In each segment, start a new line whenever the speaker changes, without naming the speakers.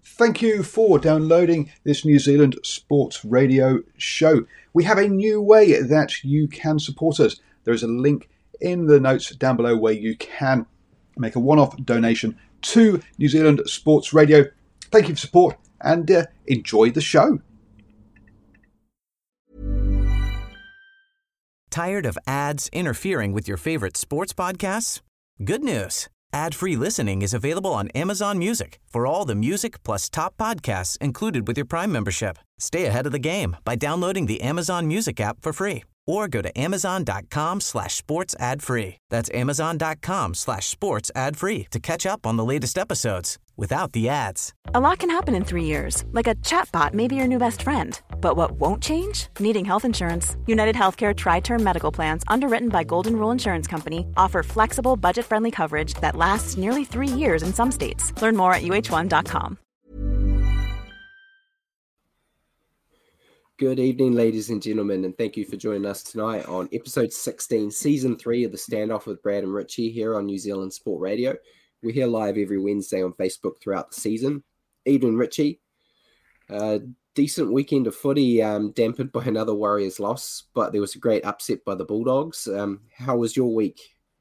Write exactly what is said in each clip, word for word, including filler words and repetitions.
Thank you for downloading this New Zealand Sports Radio show. We have a new way that you can support us. There is a link in the notes down below where you can make a one-off donation to New Zealand Sports Radio. Thank you for support and uh, enjoy the show.
Tired of ads interfering with your favorite sports podcasts? Good news. Ad-free listening is available on Amazon Music for all the music plus top podcasts included with your Prime membership. Stay ahead of the game by downloading the Amazon Music app for free or go to amazon.com slash sports ad free. That's amazon.com slash sports ad free to catch up on the latest episodes without the ads.
A lot can happen in three years, like a chatbot may be your new best friend. But what won't change? Needing health insurance. United Healthcare Tri-Term Medical Plans, underwritten by Golden Rule Insurance Company, offer flexible, budget-friendly coverage that lasts nearly three years in some states. Learn more at U H one dot com.
Good evening, ladies and gentlemen, and thank you for joining us tonight on episode sixteen, season three of the Standoff with Brad and Richie here on New Zealand Sport Radio. We're here live every Wednesday on Facebook throughout the season. Evening, Richie. Uh, decent weekend of footy, um, dampened by another Warriors loss, but there was a great upset by the Bulldogs. Um, how was your week?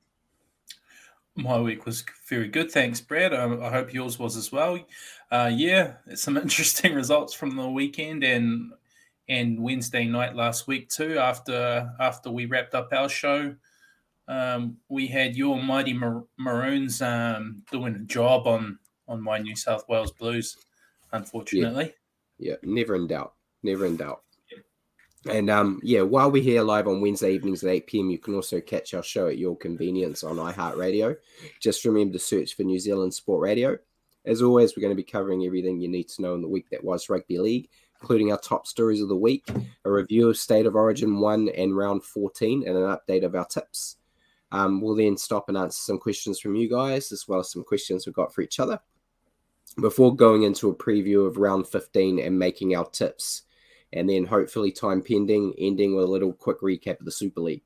My week was very good, thanks, Brad. I, I hope yours was as well. Uh, yeah, some interesting results from the weekend and and Wednesday night last week too. After after we wrapped up our show, um, we had your mighty Mar- Maroons um, doing a job on on my New South Wales Blues, unfortunately.
Yeah. Yeah, never in doubt. Never in doubt. And, um, yeah, while we're here live on Wednesday evenings at eight p.m, you can also catch our show at your convenience on iHeartRadio. Just remember to search for New Zealand Sport Radio. As always, we're going to be covering everything you need to know in the week that was rugby league, including our top stories of the week, a review of State of Origin one and Round fourteen, and an update of our tips. Um, we'll then stop and answer some questions from you guys, as well as some questions we've got for each other, before going into a preview of round fifteen and making our tips, and then hopefully time pending, ending with a little quick recap of the Super League.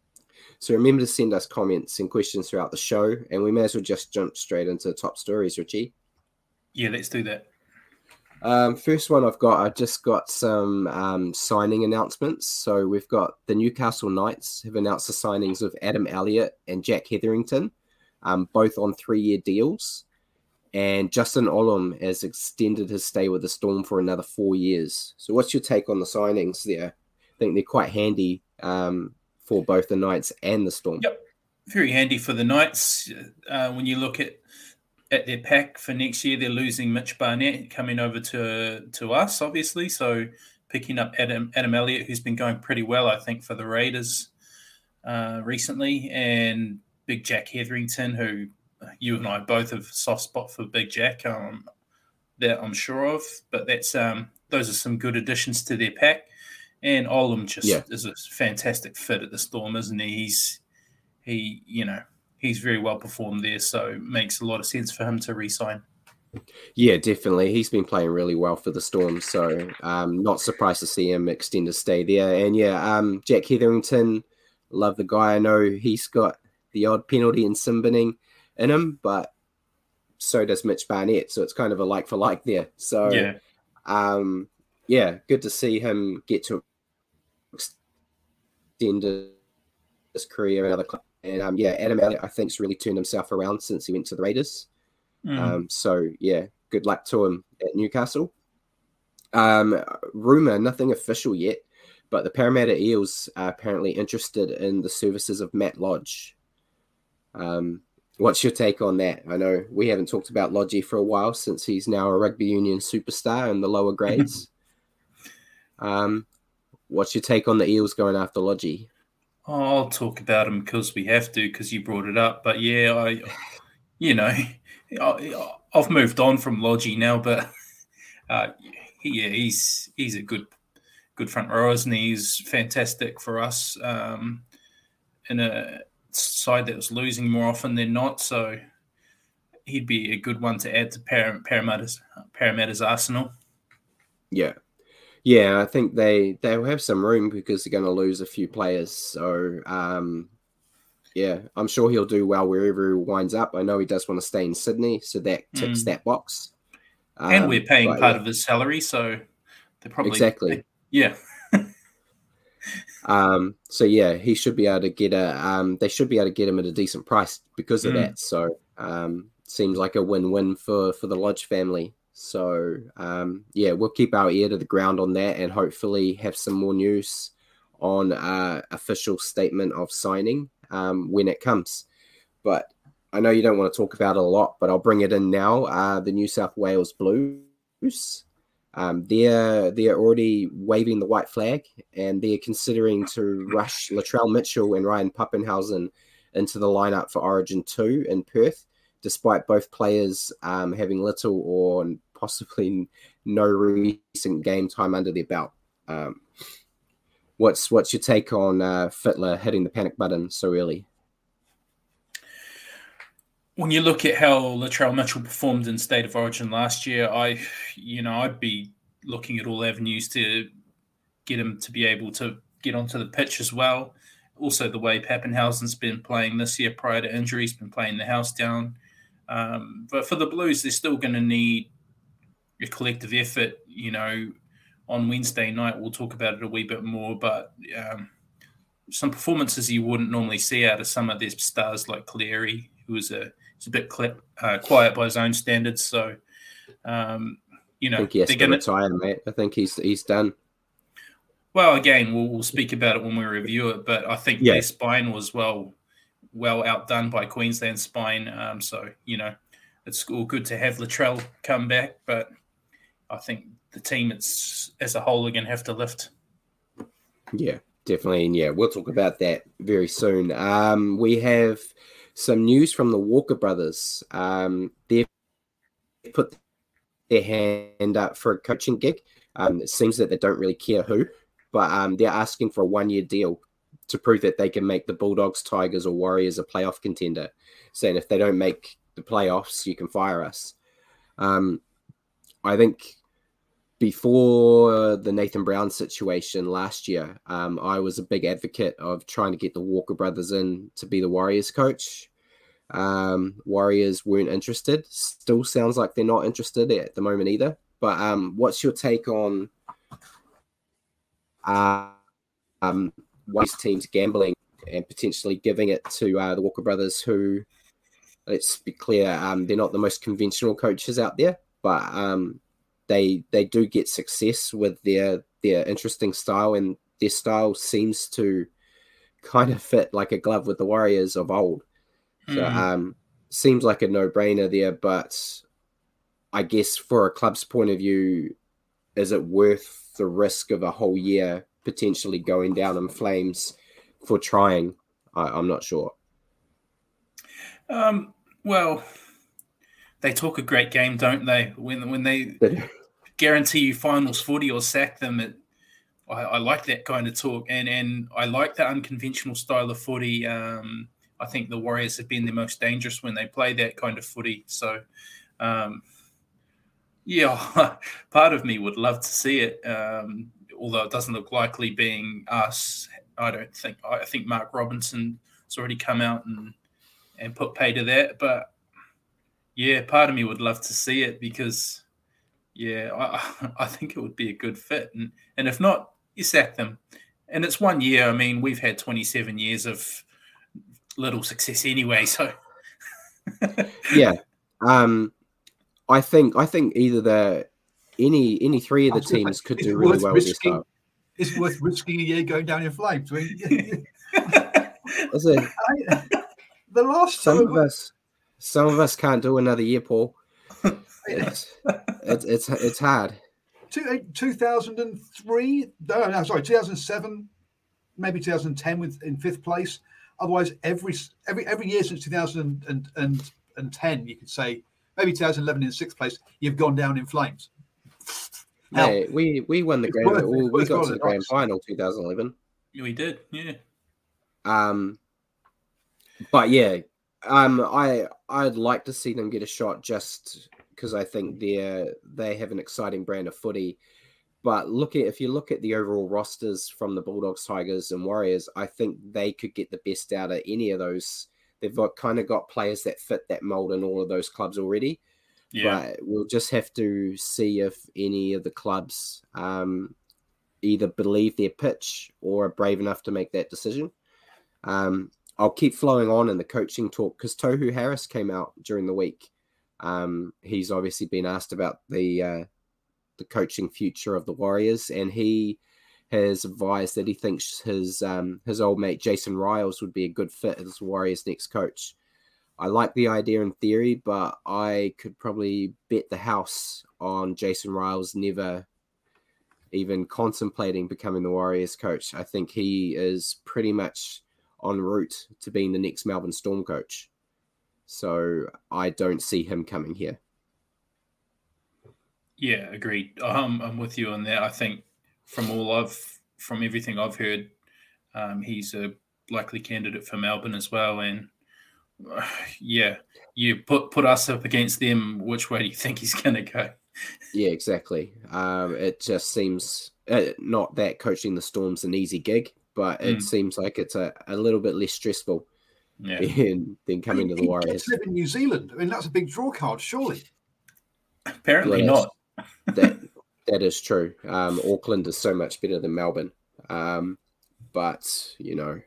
So remember to send us comments and questions throughout the show, and we may as well just jump straight into the top stories, Richie.
Yeah, let's do that.
Um, first one I've got, I've just got some um, signing announcements. So we've got the Newcastle Knights have announced the signings of Adam Elliott and Jack Hetherington, um, both on three-year deals. And Justin Olam has extended his stay with the Storm for another four years. So what's your take on the signings there? I think they're quite handy um, for both the Knights and the Storm.
Yep, very handy for the Knights. Uh, when you look at, at their pack for next year, they're losing Mitch Barnett coming over to to us, obviously. So picking up Adam, Adam Elliott, who's been going pretty well, I think, for the Raiders uh, recently. And Big Jack Hetherington, who you and I both have a soft spot for Big Jack, um, that I'm sure of. But that's um, those are some good additions to their pack. And Olam just yeah. is a fantastic fit at the Storm, isn't he? He's he, you know, he's very well performed there, so it makes a lot of sense for him to re-sign.
Yeah, definitely. He's been playing really well for the Storm, so um, not surprised to see him extend his stay there. And yeah, um, Jack Hetherington, love the guy. I know he's got the odd penalty and sin binning in him, but so does Mitch Barnett, so it's kind of a like for like there. So
yeah,
um, yeah, good to see him get to extend his career at another club. And um, yeah, Adam Elliott, I think, has really turned himself around since he went to the Raiders. Mm. Um, so yeah, good luck to him at Newcastle. Um, rumor, nothing official yet, but the Parramatta Eels are apparently interested in the services of Matt Lodge. Um, what's your take on that? I know we haven't talked about Lodgy for a while since he's now a rugby union superstar in the lower grades. um, what's your take on the Eels going after Lodgy?
I'll talk about him because we have to, because you brought it up. But yeah, I, you know, I, I've moved on from Lodgy now, but uh, yeah, he's he's a good good front rower, and he's fantastic for us um, in a side that was losing more often than not. So he'd be a good one to add to Par- Parramatta's Parramatta's arsenal.
Yeah. Yeah, I think they, they'll have some room because they're going to lose a few players. So, um, yeah, I'm sure he'll do well wherever he winds up. I know he does want to stay in Sydney, so that ticks mm. that box.
Um, and we're paying part
yeah.
of his salary, so they're probably
exactly
yeah.
um, so yeah, he should be able to get a. Um, they should be able to get him at a decent price because of mm. that. So um, seems like a win-win for for the Lodge family. So um, yeah, we'll keep our ear to the ground on that, and hopefully have some more news on uh, official statement of signing um, when it comes. But I know you don't want to talk about it a lot, but I'll bring it in now. Uh, the New South Wales Blues, um, they're they're already waving the white flag, and they're considering to rush Latrell Mitchell and Ryan Pappenhausen into the lineup for Origin two in Perth, despite both players um, having little or possibly no recent game time under their belt. Um, what's what's your take on uh, Fittler hitting the panic button so early?
When you look at how Latrell Mitchell performed in State of Origin last year, I, you know, I'd be looking at all avenues to get him to be able to get onto the pitch as well. Also, the way Pappenhausen's been playing this year prior to injury, he's been playing the house down. Um, but for the Blues, they're still going to need a collective effort. You know, on Wednesday night, we'll talk about it a wee bit more, but um, some performances you wouldn't normally see out of some of their stars like Cleary, who was a It's a bit clip, uh, quiet by his own standards. So, um, you know,
I think he has
they're
to
gonna
retire, mate. I think he's he's done.
Well, again, we'll, we'll speak about it when we review it. But I think
yeah.
their spine was well, well outdone by Queensland spine. Um, so you know, it's all good to have Latrell come back, but I think the team it's as a whole are going to have to lift.
Yeah, definitely, and yeah, we'll talk about that very soon. Um, we have some news from the Walker brothers. Um, they've put their hand up for a coaching gig. Um, it seems that they don't really care who, but um, they're asking for a one-year deal to prove that they can make the Bulldogs, Tigers, or Warriors a playoff contender, saying if they don't make the playoffs, you can fire us. Um, I think before the Nathan Brown situation last year, um, I was a big advocate of trying to get the Walker brothers in to be the Warriors coach. Um, Warriors weren't interested. Still sounds like they're not interested at the moment either. But um, what's your take on uh, um, one of these teams gambling and potentially giving it to uh, the Walker brothers, who, let's be clear, um, they're not the most conventional coaches out there, but um, they they do get success with their their interesting style, and their style seems to kind of fit like a glove with the Warriors of old. So mm. um, seems like a no-brainer there, but I guess for a club's point of view, is it worth the risk of a whole year potentially going down in flames for trying? I, I'm not sure.
Um, well, they talk a great game, don't they? When when they guarantee you finals footy or sack them, it, I, I like that kind of talk, and and I like the unconventional style of footy. Um, I think the Warriors have been the most dangerous when they play that kind of footy. So, um, yeah, part of me would love to see it, um, although it doesn't look likely being us. I don't think. I think Mark Robinson has already come out and, and put pay to that. But, yeah, part of me would love to see it because, yeah, I, I think it would be a good fit. And, and if not, you sack them. And it's one year. I mean, we've had twenty-seven years of little success anyway, so
yeah. Um, I think I think either the any any three of the teams could do really well with this stuff.
It's worth risking a year going down in flames. I mean,
Is it?
I, the last
some
time
of us, some of us can't do another year, Paul. It's it's it's, it's hard.
Two, two thousand three, no, no, sorry, two thousand seven, maybe two thousand ten with in fifth place. Otherwise, every every every year since two thousand ten, you could say, maybe two thousand eleven in sixth place, you've gone down in flames.
Hey, we, we won the grand. Worth, we, we got to the grand final twenty eleven.
We did, yeah.
Um, but yeah, um, I I'd like to see them get a shot just because I think they're they have an exciting brand of footy. But look at if you look at the overall rosters from the Bulldogs, Tigers, and Warriors, I think they could get the best out of any of those. They've got kind of got players that fit that mold in all of those clubs already.
Yeah.
But we'll just have to see if any of the clubs um, either believe their pitch or are brave enough to make that decision. Um, I'll keep flowing on in the coaching talk because Tohu Harris came out during the week. Um, he's obviously been asked about the uh, the coaching future of the Warriors, and he has advised that he thinks his um, his old mate Jason Riles would be a good fit as the Warriors' next coach. I like the idea in theory, but I could probably bet the house on Jason Riles never even contemplating becoming the Warriors coach. I think he is pretty much en route to being the next Melbourne Storm coach. So I don't see him coming here.
Yeah, agreed. Um, I'm with you on that. I think from all I've, from everything I've heard, um, he's a likely candidate for Melbourne as well. And uh, yeah, you put put us up against them. Which way do you think he's going to go?
Yeah, exactly. Um, it just seems uh, not that coaching the Storm's an easy gig, but it mm. seems like it's a, a little bit less stressful
yeah.
than, than coming
he,
to the Warriors.
He gets to live in New Zealand. I mean, that's a big draw card, surely.
Apparently well, not.
that that is true. Um, Auckland is so much better than Melbourne, um, but you know,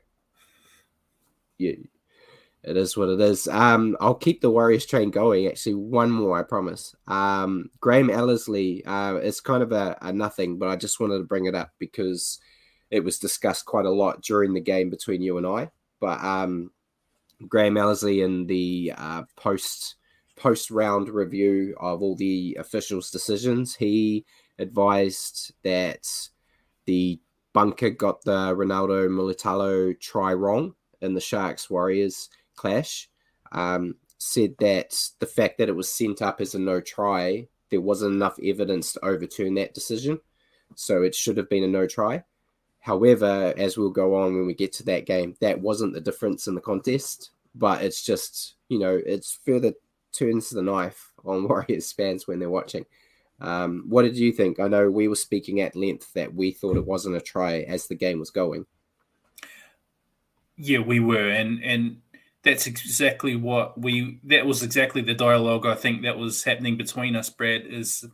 yeah, it is what it is. Um, I'll keep the Warriors train going. Actually, one more, I promise. Um, Graham Ellerslie. Uh, it's kind of a, a nothing, but I just wanted to bring it up because it was discussed quite a lot during the game between you and I. But um, Graham Ellerslie in the uh, post. post-round review of all the officials' decisions, he advised that the bunker got the Ronaldo Mulitalo try wrong in the Sharks-Warriors clash. Um, said that the fact that it was sent up as a no try, there wasn't enough evidence to overturn that decision, so it should have been a no try. However, as we'll go on when we get to that game, that wasn't the difference in the contest, but it's just, you know, it's further turns the knife on Warriors fans when they're watching. Um, what did you think? I know we were speaking at length that we thought it wasn't a try as the game was going.
Yeah, we were. And, and that's exactly what we, that was exactly the dialogue I think that was happening between us, Brad, is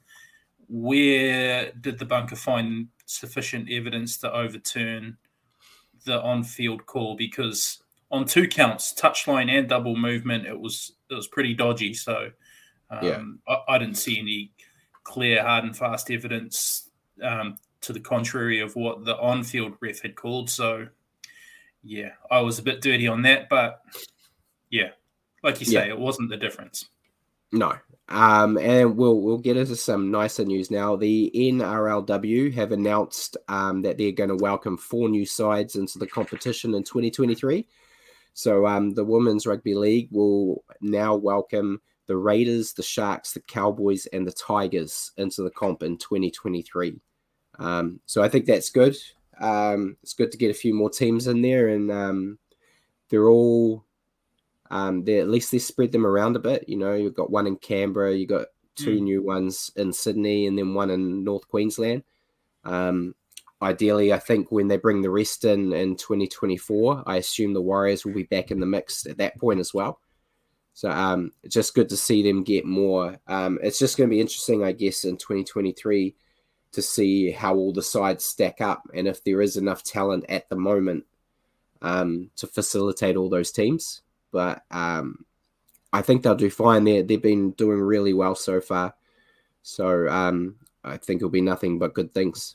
where did the bunker find sufficient evidence to overturn the on-field call? Because on two counts, touchline and double movement, it was it was pretty dodgy. So um,
yeah.
I, I didn't see any clear, hard and fast evidence um, to the contrary of what the on-field ref had called. So, yeah, I was a bit dirty on that. But, yeah, like you say, yeah. It wasn't the difference.
No. Um, and we'll we'll get into some nicer news now. The N R L W have announced um, that they're going to welcome four new sides into the competition in twenty twenty-three. So um, the Women's Rugby League will now welcome the Raiders, the Sharks, the Cowboys, and the Tigers into the comp in twenty twenty-three. Um, so I think that's good. Um, it's good to get a few more teams in there, and um, they're all um, they at least they spread them around a bit. You know, you've got one in Canberra, you got two mm. new ones in Sydney, and then one in North Queensland. Um, Ideally, I think when they bring the rest in in twenty twenty-four, I assume the Warriors will be back in the mix at that point as well. So um, it's just good to see them get more. Um, it's just going to be interesting, I guess, in twenty twenty-three to see how all the sides stack up and if there is enough talent at the moment um, to facilitate all those teams. But um, I think they'll do fine. They're, they've been doing really well so far. So um, I think it'll be nothing but good things.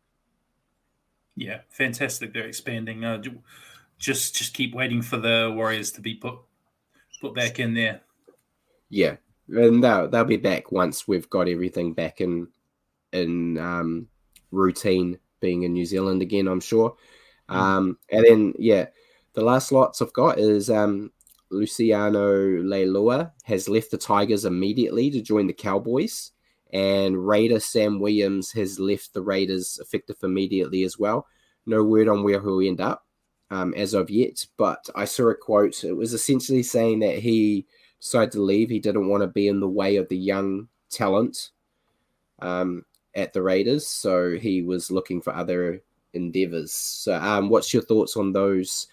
Yeah, fantastic. They're expanding. Uh, just just keep waiting for the Warriors to be put put back in there.
Yeah, and they'll, they'll be back once we've got everything back in in um, routine, being in New Zealand again, I'm sure. Mm. Um, and then, yeah, the last lots I've got is um, Luciano Leilua has left the Tigers immediately to join the Cowboys. And Raider Sam Williams has left the Raiders effective immediately as well. No word on where he'll end up um, as of yet, but I saw a quote. It was essentially saying that he decided to leave. He didn't want to be in the way of the young talent um, at the Raiders, so he was looking for other endeavors. So um, what's your thoughts on those?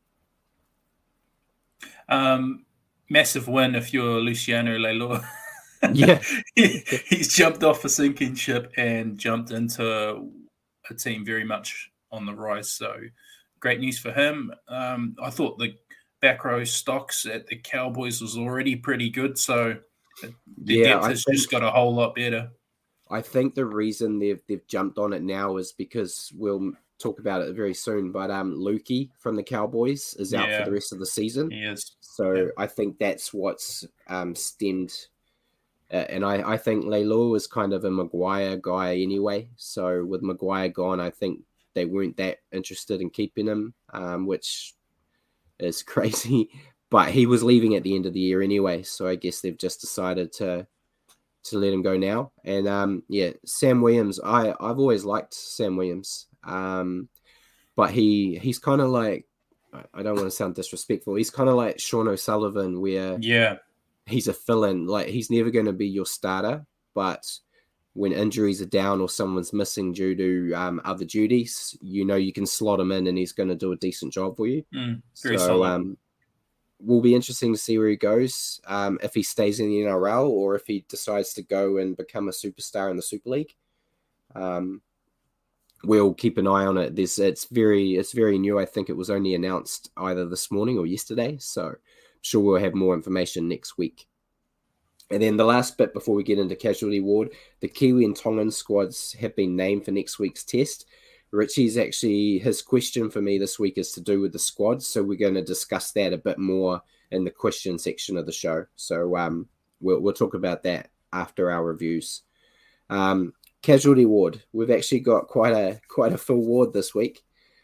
Um, massive win if you're Luciano Leilua.
Yeah.
he, he's jumped off a sinking ship and jumped into a team very much on the rise. So great news for him. Um, I thought the back row stocks at the Cowboys was already pretty good. So the
Yeah,
depth
I
has
think,
just got a whole lot better.
I think the reason they've they've jumped on it now is because we'll talk about it very soon. But um, Lukey from the Cowboys is out
Yeah.
for the rest of the season.
He is.
So
Yeah.
I think that's what's um, stemmed. Uh, and I, I think Leilua is kind of a Maguire guy anyway. So with Maguire gone, I think they weren't that interested in keeping him, um, which is crazy. But he was leaving at the end of the year anyway. So I guess they've just decided to to let him go now. And um, yeah, Sam Williams, I, I've always liked Sam Williams. Um, but he he's kind of like, I don't want to sound disrespectful. He's kind of like Sean O'Sullivan, where
Yeah.
he's a fill-in. Like, he's never going to be your starter, but when injuries are down or someone's missing due to um, other duties, you know you can slot him in and he's going to do a decent job for you.
Mm, very
so
solid.
um, will be interesting to see where he goes, um, if he stays in the N R L or if he decides to go and become a superstar in the Super League. Um, we'll keep an eye on it. There's, it's very, it's very new. I think it was only announced either this morning or yesterday. So I'm sure we'll have more information next week. And then the last bit before we get into casualty ward, the Kiwi and Tongan squads have been named for next week's test. Richie's actually, his question for me this week is to do with the squads. So we're going to discuss that a bit more in the question section of the show. So um, we'll, we'll talk about that after our reviews. Um, casualty ward. We've actually got quite a quite a full ward this week.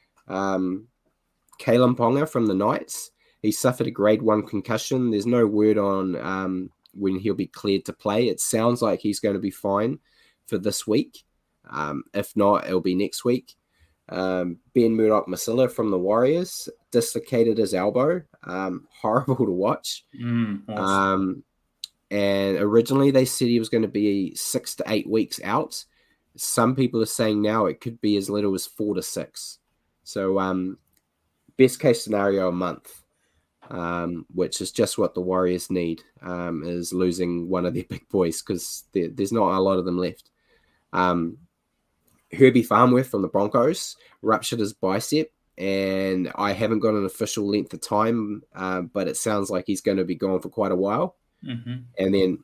Um, Kalen Ponga from the Knights. He suffered a grade one concussion. There's no word on um, when he'll be cleared to play. It sounds like he's going to be fine for this week. Um, if not, it'll be next week. Um, Ben Murdoch-Masila from the Warriors dislocated his elbow. Um, horrible to watch.
Mm, awesome.
Um, and originally they said he was going to be six to eight weeks out. Some people are saying now it could be as little as four to six. So um, best case scenario, a month, um, which is just what the Warriors need, um, is losing one of their big boys because there, there's not a lot of them left. Um, Herbie Farnworth from the Broncos ruptured his bicep, and I haven't got an official length of time, uh, but it sounds like he's going to be gone for quite a while.
Mm-hmm.
And then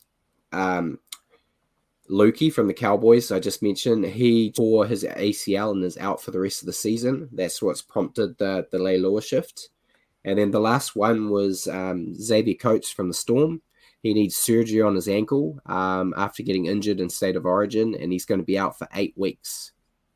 um, Lukey from the Cowboys, I just mentioned, he tore his A C L and is out for the rest of the season. That's what's prompted the, the Leilua shift. And then the last one was um, Xavier Coates from the Storm. He needs surgery on his ankle um, after getting injured in State of Origin, and he's going to be out for eight weeks.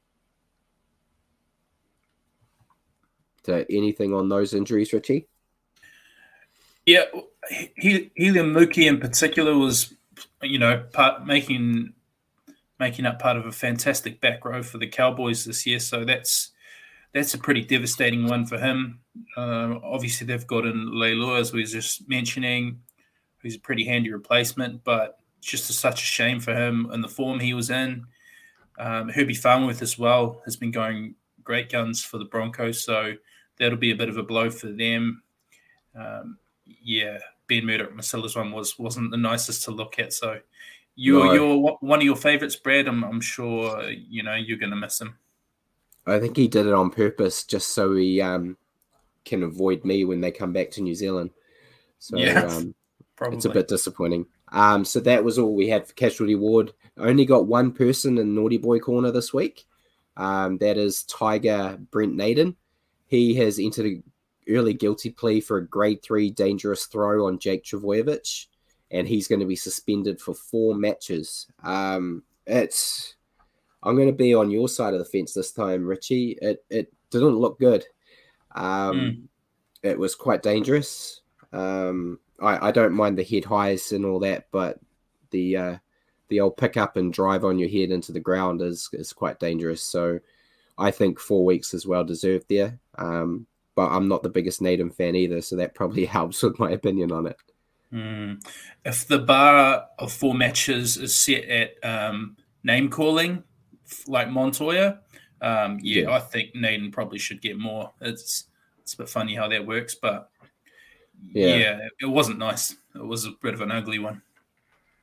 So anything on those injuries, Richie?
Yeah, he, Helium Mookie in particular was, you know, part making making up part of a fantastic back row for the Cowboys this year. So that's that's a pretty devastating one for him. Uh, obviously, they've got in Leilua, as we were just mentioning, who's a pretty handy replacement, but it's just a, such a shame for him and the form he was in. Um, Herbie Farnworth as well has been going great guns for the Broncos, so that'll be a bit of a blow for them. Um, yeah, Ben Murdoch-Masila's one was, wasn't the nicest to look at, so you're,
No.
you're one of your favourites, Brad. I'm, I'm sure you know you're going to miss him.
I think he did it on purpose just so he um, can avoid me when they come back to New Zealand. So
Yeah.
um,
Probably.
it's a bit disappointing. Um, so that was all we had for Casualty Ward. Only got one person in Naughty Boy Corner this week. Um, that is Tiger Brent Naden. He has entered an early guilty plea for a grade three dangerous throw on Jake Travojevic, and he's going to be suspended for four matches. Um, it's I'm going to be on your side of the fence this time, Richie. It it didn't look good. Um,
Mm.
It was quite dangerous. Um, I, I don't mind the head highs and all that, but the uh, the old pick up and drive on your head into the ground is is quite dangerous. So I think four weeks is well deserved there. Um, but I'm not the biggest Naden fan either, so that probably helps with my opinion on it.
Mm. If the bar of four matches is set at um, name calling, like Montoya, um, yeah,
Yeah.
I think Naden probably should get more. It's it's a bit funny how that works, but
Yeah.
yeah, it wasn't nice. It was a bit of an ugly one.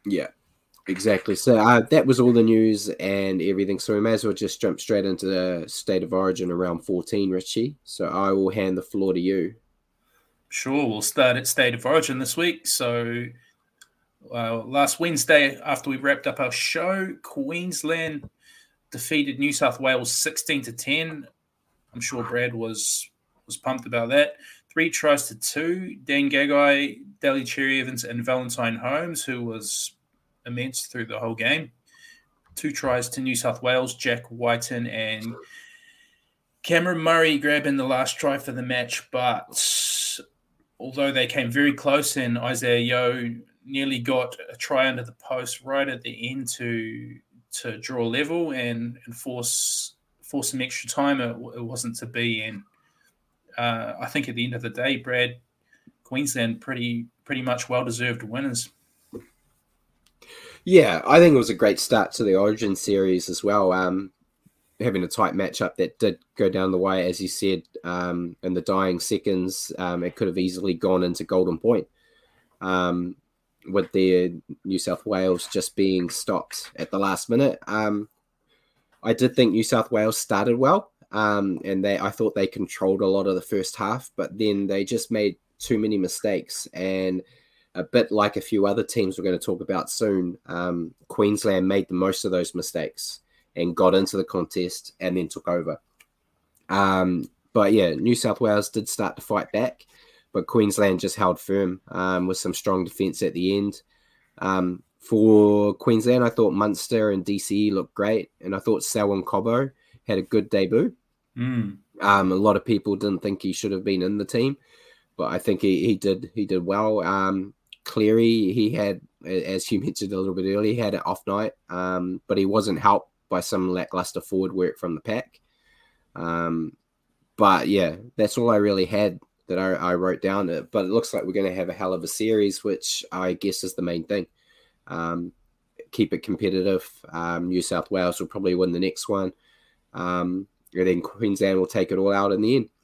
Yeah, exactly. So uh, that was all the news and everything. So we may as well just jump straight into the State of Origin around fourteen, Richie. So I will hand the floor to you.
Sure, we'll start at State of Origin this week. So uh, last Wednesday, after we wrapped up our show, Queensland defeated New South Wales sixteen to ten. I'm sure Brad was was pumped about that. Three tries to two. Dan Gagai, Daly Cherry Evans, and Valentine Holmes, who was immense through the whole game. Two tries to New South Wales, Jack Whiten and Cameron Murray grabbing the last try for the match. But although they came very close and Isaiah Yeo nearly got a try under the post right at the end to to draw level and, and force force some extra time, it, it wasn't to be. And uh, I think at the end of the day, Brad, Queensland pretty pretty much well-deserved winners.
Yeah, I think it was a great start to the Origin series as well. Um, having a tight matchup that did go down the way, as you said, um, in the dying seconds, um, it could have easily gone into Golden Point. Um, with the New South Wales just being stopped at the last minute. Um, I did think New South Wales started well, um, and they I thought they controlled a lot of the first half, but then they just made too many mistakes. And a bit like a few other teams we're going to talk about soon, um, Queensland made the most of those mistakes and got into the contest and then took over. Um, but yeah, New South Wales did start to fight back, but Queensland just held firm um, with some strong defence at the end. Um, for Queensland, I thought Munster and D C E looked great, and I thought Selwyn Cobbo had a good debut.
Mm.
Um, a lot of people didn't think he should have been in the team, but I think he, he did he did well. Um, Cleary, he had, as you mentioned a little bit earlier, he had an off night, um, but he wasn't helped by some lackluster forward work from the pack. Um, but yeah, that's all I really had that I, I wrote down. But it looks like we're going to have a hell of a series, which I guess is the main thing. Um, keep it competitive. Um, New South Wales will probably win the next one. Um, and then Queensland will take it all out in the end.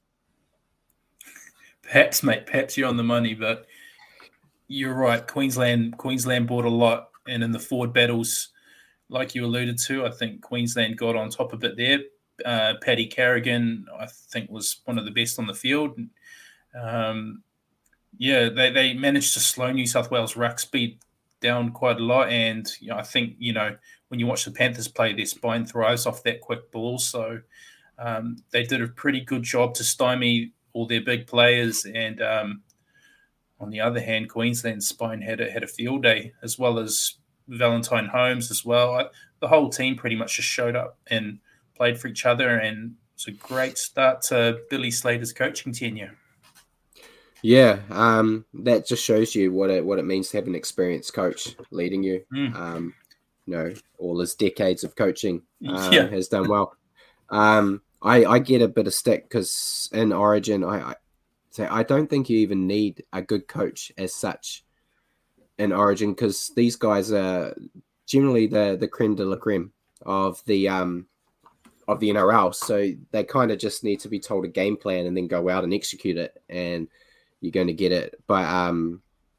Perhaps, mate, perhaps you're on the money, but you're right. Queensland Queensland bought a lot, and in the forward battles, like you alluded to, I think Queensland got on top of it there. Uh, Paddy Carrigan, I think, was one of the best on the field. Um, yeah, they, they managed to slow New South Wales ruck speed down quite a lot, and you know, I think, you know, when you watch the Panthers play, their spine thrives off that quick ball, so um, they did a pretty good job to stymie all their big players. And um, on the other hand, Queensland's spine had a, had a field day, as well as Valentine Holmes as well. I, the whole team pretty much just showed up and played for each other, and it's a great start to Billy Slater's coaching tenure.
Yeah, um, that just shows you what it what it means to have an experienced coach leading you.
Mm.
Um, you know, all his decades of coaching uh,
Yeah.
has done well. Um, I, I get a bit of stick because in Origin, I, I say I don't think you even need a good coach as such in Origin, because these guys are generally the the creme de la creme of the um of the N R L. So they kind of just need to be told a game plan and then go out and execute it, and you're going to get it. But um,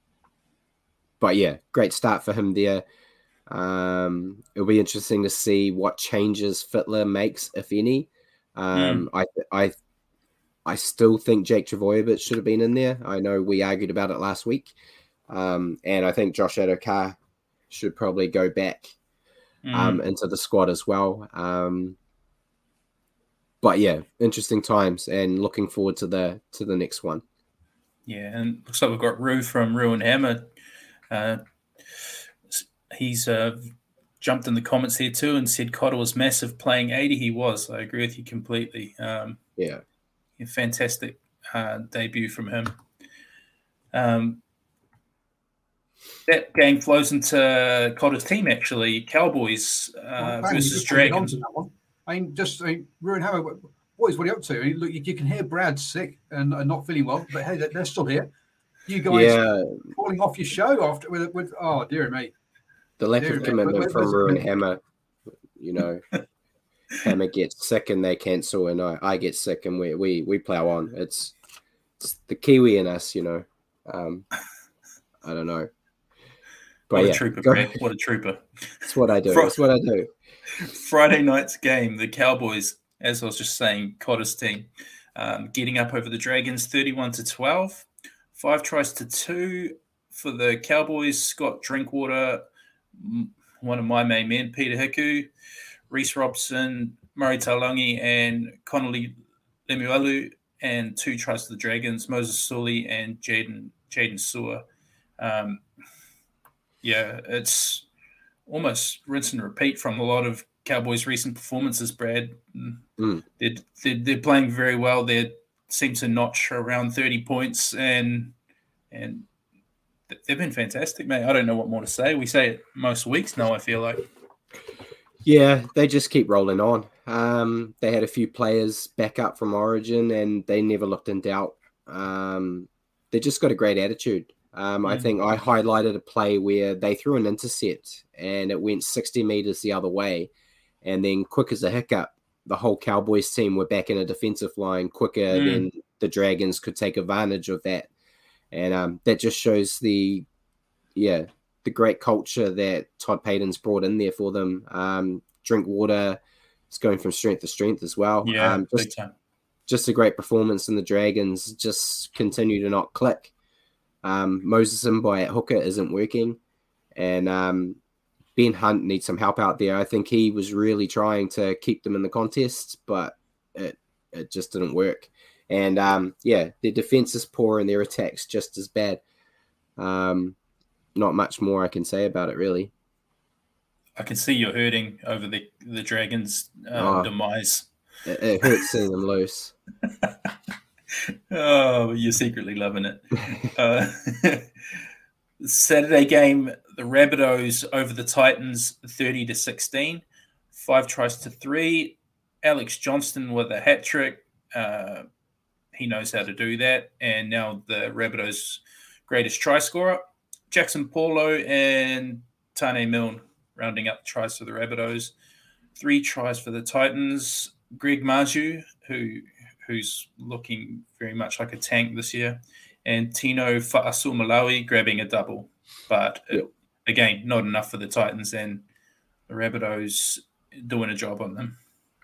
but yeah, great start for him there. Um, it'll be interesting to see what changes Fittler makes, if any. Um, mm. I I I still think Jake Trbojevic should have been in there. I know we argued about it last week, um, and I think Josh Adokar should probably go back mm. um, into the squad as well. Um, but yeah, interesting times, and looking forward to the to the next one.
Yeah, and looks like we've got Rue from Rue and Hammer. Uh, he's uh, jumped in the comments here too and said Cotter was massive playing eighty. He was. I agree with you completely. Um,
yeah.
A fantastic uh, debut from him. Um, that game flows into Cotter's team, actually. Cowboys uh,
well,
versus Dragons.
I mean, just I mean, Rue and Hammer, what is what are you up to? I mean, look, you, you can hear Brad sick and, and not feeling well, but hey, they're still here. You guys
yeah.
falling off your show after with with oh dear me.
The lack
dear
of commitment me. from Rue and Hammer, you know. Hammer gets sick and they cancel, and I, I get sick and we, we we plow on. It's, it's the Kiwi in us, you know. Um, I don't know. But
what
yeah,
a trooper,
go-
Brad. What a trooper.
That's what I do.
Fri-
That's what I do.
Friday night's game, the Cowboys, as I was just saying, Cotter's team, um, getting up over the Dragons thirty-one to twelve. Five tries to two for the Cowboys. Scott Drinkwater, m- one of my main men, Peter Hiku, Reece Robson, Murray Taulagi, and Connolly Lemuelu, and two tries to the Dragons, Moses Sully and Jaden Jaden Sewer. Um, yeah, it's almost rinse and repeat from a lot of Cowboys' recent performances, Brad.
Mm.
They're, they're, they're playing very well. They seem to notch around thirty points, and and they've been fantastic, mate. I don't know what more to say. We say it most weeks now, I feel like.
Yeah, they just keep rolling on. Um, they had a few players back up from Origin, and they never looked in doubt. Um, they just got a great attitude. Um, mm. I think I highlighted a play where they threw an intercept, and it went sixty meters the other way. And then quick as a hiccup, the whole Cowboys team were back in a defensive line quicker mm. than the Dragons could take advantage of that. And um, that just shows the, yeah, the great culture that Todd Payton's brought in there for them. Um, Drinkwater is going from strength to strength as well.
Yeah,
um, just,
big time.
Just a great performance, and the Dragons just continue to not click. Um, Moses Mbai at hooker isn't working, and um, Ben Hunt needs some help out there. I think he was really trying to keep them in the contest, but it it just didn't work. And um, yeah, their defense is poor and their attack's just as bad. Um, not much more I can say about it, really.
I can see you're hurting over the the Dragons' um,
oh,
demise.
It, it hurts seeing them lose.
Oh, you're secretly loving it. uh, Saturday game, the Rabbitohs over the Titans, thirty to sixteen. Five tries to three. Alex Johnston with a hat trick. Uh, he knows how to do that. And now the Rabbitohs' greatest try scorer, Jackson Paulo and Tane Milne, rounding up the tries for the Rabbitohs. Three tries for the Titans. Greg Maju, who who's looking very much like a tank this year, and Tino Fa'asu-Malawi grabbing a double. But, yep. it, again, not enough for the Titans, and the Rabbitohs doing a job on them.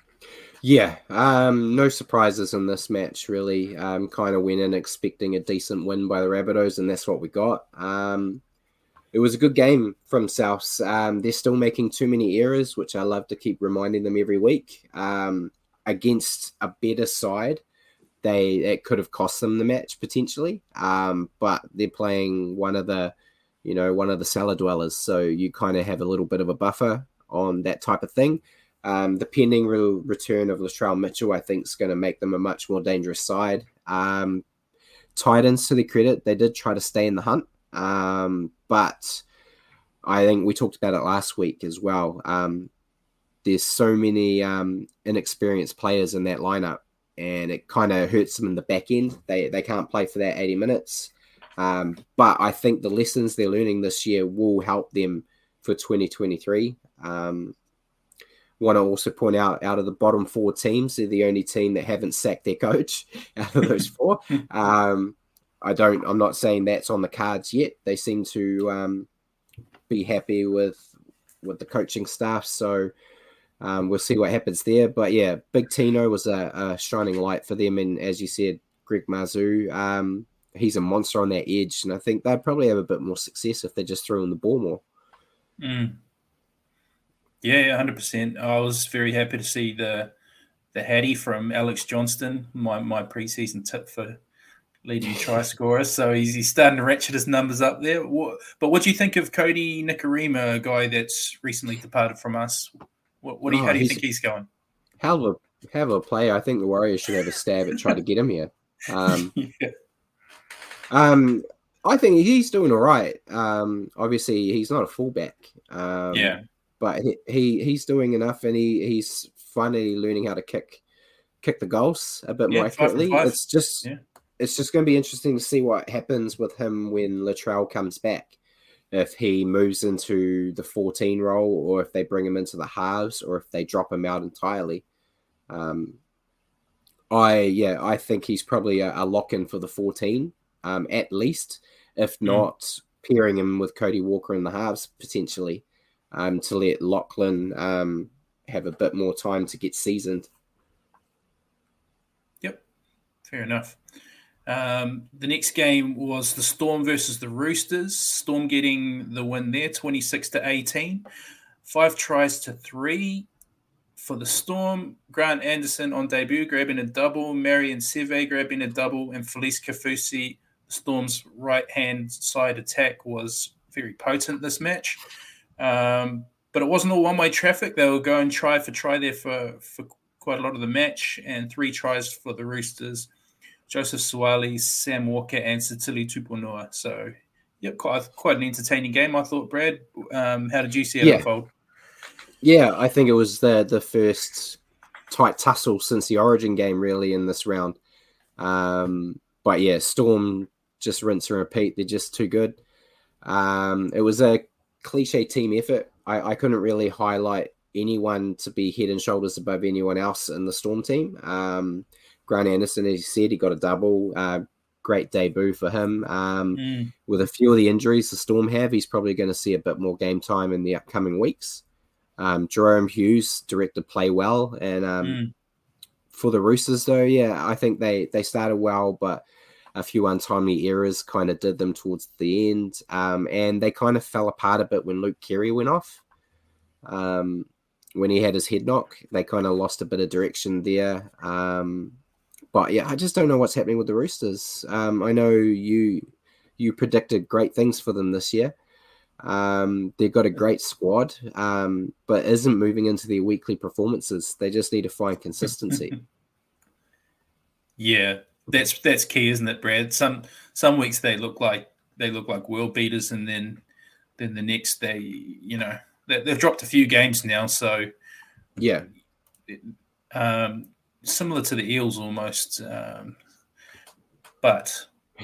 Yeah, um, no surprises in this match, really. Um, kind of went in expecting a decent win by the Rabbitohs, and that's what we got. Um, it was a good game from Souths. Um, they're still making too many errors, which I love to keep reminding them every week. Um, against a better side, they it could have cost them the match potentially. Um, but they're playing one of the, you know, one of the cellar dwellers, so you kind of have a little bit of a buffer on that type of thing. Um, the pending re- return of Latrell Mitchell, I think, is going to make them a much more dangerous side. Um, Titans, to their credit, they did try to stay in the hunt, um, but I think we talked about it last week as well. Um, there's so many um, inexperienced players in that lineup, and it kind of hurts them in the back end. They they can't play for that eighty minutes. Um, but I think the lessons they're learning this year will help them for twenty twenty-three. Um, want to also point out, out of the bottom four teams, they're the only team that haven't sacked their coach out of those four. Um, I don't, I'm not saying that's on the cards yet. They seem to um, be happy with, with the coaching staff. So um, we'll see what happens there. But yeah, Big Tino was a, a shining light for them. And as you said, Greg Marzhew, um, he's a monster on that edge. And I think they'd probably have a bit more success if they just threw in the ball more.
Mm. Yeah, one hundred percent. I was very happy to see the the Hattie from Alex Johnston, my, my preseason tip for leading try scorer. So he's, he's starting to ratchet his numbers up there. What, but what do you think of Cody Nikarima, a guy that's recently departed from us? What, what do you, oh, how do you think he's going?
Hell of a, hell of a player. I think the Warriors should have a stab at trying to get him here. Um,
yeah.
um, I think he's doing all right. Um, obviously, he's not a fullback. Um,
yeah.
But he, he he's doing enough, and he, he's finally learning how to kick kick the goals a bit
yeah,
more accurately.
Five five.
It's just
yeah.
it's just going to be interesting to see what happens with him when Latrell comes back. If he moves into the fourteen role, or if they bring him into the halves, or if they drop him out entirely. Um, I yeah, I think he's probably a, a lock in for the fourteen, um, at least. If not, mm. pairing him with Cody Walker in the halves potentially, um, to let Lachlan um, have a bit more time to get seasoned.
Yep, fair enough. Um, the next game was the Storm versus the Roosters. Storm getting the win there, twenty-six to eighteen. Five tries to three for the Storm. Grant Anderson on debut grabbing a double. Marion Seve grabbing a double. And Felice Kafusi, the Storm's right-hand side attack, was very potent this match. Um, but it wasn't all one-way traffic. They were going try for try there for, for quite a lot of the match, and three tries for the Roosters. Joseph Suwali, Sam Walker, and Satili Tuponoa. So, yep, quite quite an entertaining game, I thought, Brad. Um, how did you see it
yeah.
unfold?
Yeah, I think it was the the first tight tussle since the Origin game, really, in this round. Um, but yeah, Storm just rinse and repeat. They're just too good. Um, it was a cliche team effort. I, I couldn't really highlight anyone to be head and shoulders above anyone else in the Storm team. Um, Grant Anderson, as you said, he got a double. Uh, great debut for him. Um,
mm.
With a few of the injuries the Storm have, he's probably going to see a bit more game time in the upcoming weeks. Um, Jerome Hughes directed play well. And um,
mm.
for the Roosters, though, yeah, I think they, they started well, but a few untimely errors kind of did them towards the end. Um, and they kind of fell apart a bit when Luke Keary went off. Um, when he had his head knock, they kind of lost a bit of direction there. Um, but yeah, I just don't know what's happening with the Roosters. Um, I know you you predicted great things for them this year. Um, they've got a great squad, um, but isn't moving into their weekly performances. They just need to find consistency.
Yeah, that's that's key, isn't it, Brad? Some some weeks they look like they look like world beaters, and then then the next they, you know, they, they've dropped a few games now. So
yeah,
um, similar to the Eels almost, um, but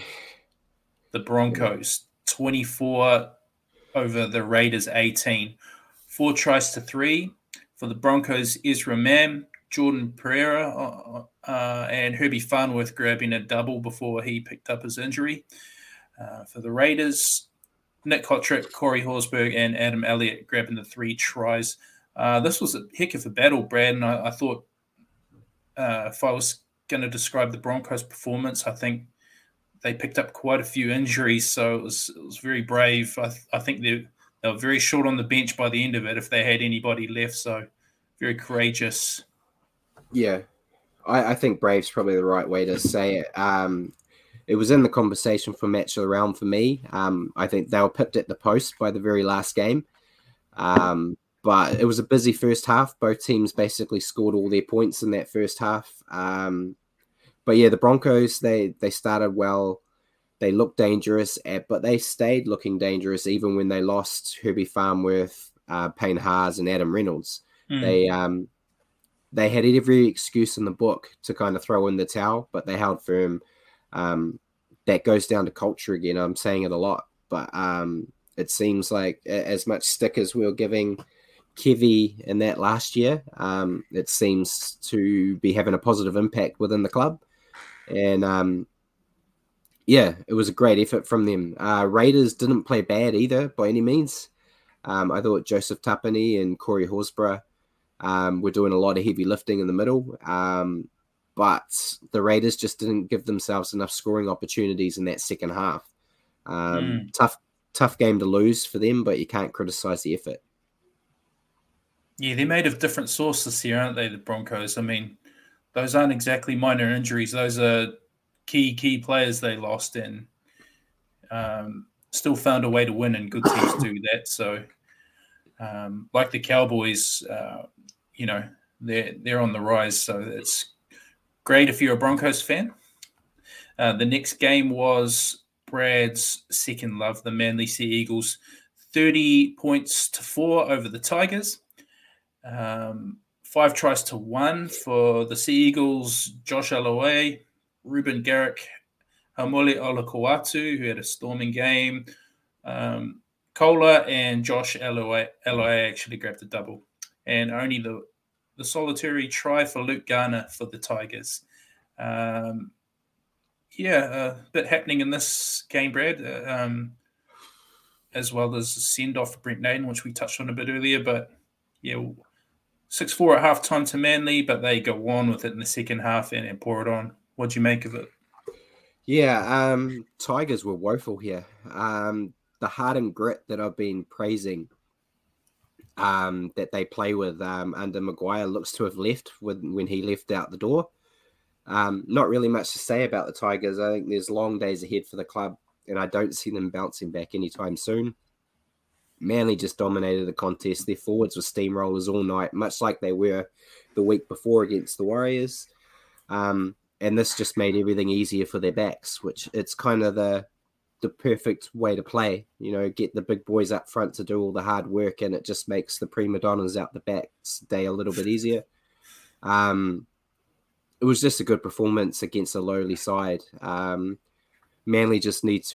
the Broncos twenty-four over the Raiders eighteen, four tries to three for the Broncos. Ezra Mam, Jordan Pereira, uh, uh, and Herbie Farnworth grabbing a double before he picked up his injury. Uh, for the Raiders, Nick Kotrick, Corey Horsburgh, and Adam Elliott grabbing the three tries. Uh, this was a heck of a battle, Brad, and I, I thought uh, if I was going to describe the Broncos' performance, I think they picked up quite a few injuries, so it was it was very brave. I, I think they they were very short on the bench by the end of it if they had anybody left, so very courageous.
Yeah, I, I think brave's probably the right way to say it. Um, it was in the conversation for match of the round for me. Um, I think they were pipped at the post by the very last game. Um, but it was a busy first half. Both teams basically scored all their points in that first half. Um, but yeah, the Broncos, they they started well. They looked dangerous, at, but they stayed looking dangerous even when they lost Herbie Farnworth, uh, Payne Haas, and Adam Reynolds. Mm. They um, they had every excuse in the book to kind of throw in the towel, but they held firm. Um, that goes down to culture again. I'm saying it a lot, but um, it seems like as much stick as we were giving Kevy in that last year, um, it seems to be having a positive impact within the club. And um, yeah, it was a great effort from them. Uh, Raiders didn't play bad either by any means. Um, I thought Joseph Tapani and Corey Horsburgh um, were doing a lot of heavy lifting in the middle. Um, but the Raiders just didn't give themselves enough scoring opportunities in that second half. Um, mm. Tough, tough game to lose for them, but you can't criticize the effort.
Yeah, they're made of different sauce this year, aren't they, the Broncos? I mean, those aren't exactly minor injuries. Those are key, key players they lost and um, still found a way to win, and good teams do that. So, um, like the Cowboys, uh, you know, they're, they're on the rise, so it's great if you're a Broncos fan. Uh, the next game was Brad's second love, the Manly Sea Eagles, thirty points to four over the Tigers. Um, five tries to one for the Sea Eagles. Josh Aloe, Ruben Garrick, Hamole Olakawatu, who had a storming game. Um, Kola and Josh Aloe, Aloe actually grabbed a double. And only the the solitary try for Luke Garner for the Tigers. Um, yeah, a bit happening in this game, Brad. Uh, um, as well as a send-off for Brent Naden, which we touched on a bit earlier. But, yeah, six four at half-time to Manly, but they go on with it in the second half and, and pour it on. What do you make of it?
Yeah, um, Tigers were woeful here. Um, the heart and grit that I've been praising um, that they play with um, under Maguire looks to have left when, when he left out the door. Um, not really much to say about the Tigers. I think there's long days ahead for the club, and I don't see them bouncing back anytime soon. Manly just dominated the contest. Their forwards were steamrollers all night, much like they were the week before against the Warriors. Um, and this just made everything easier for their backs, which it's kind of the the perfect way to play. You know, get the big boys up front to do all the hard work, and it just makes the prima donnas out the back's day a little bit easier. Um, it was just a good performance against a lowly side. Um, Manly just needs.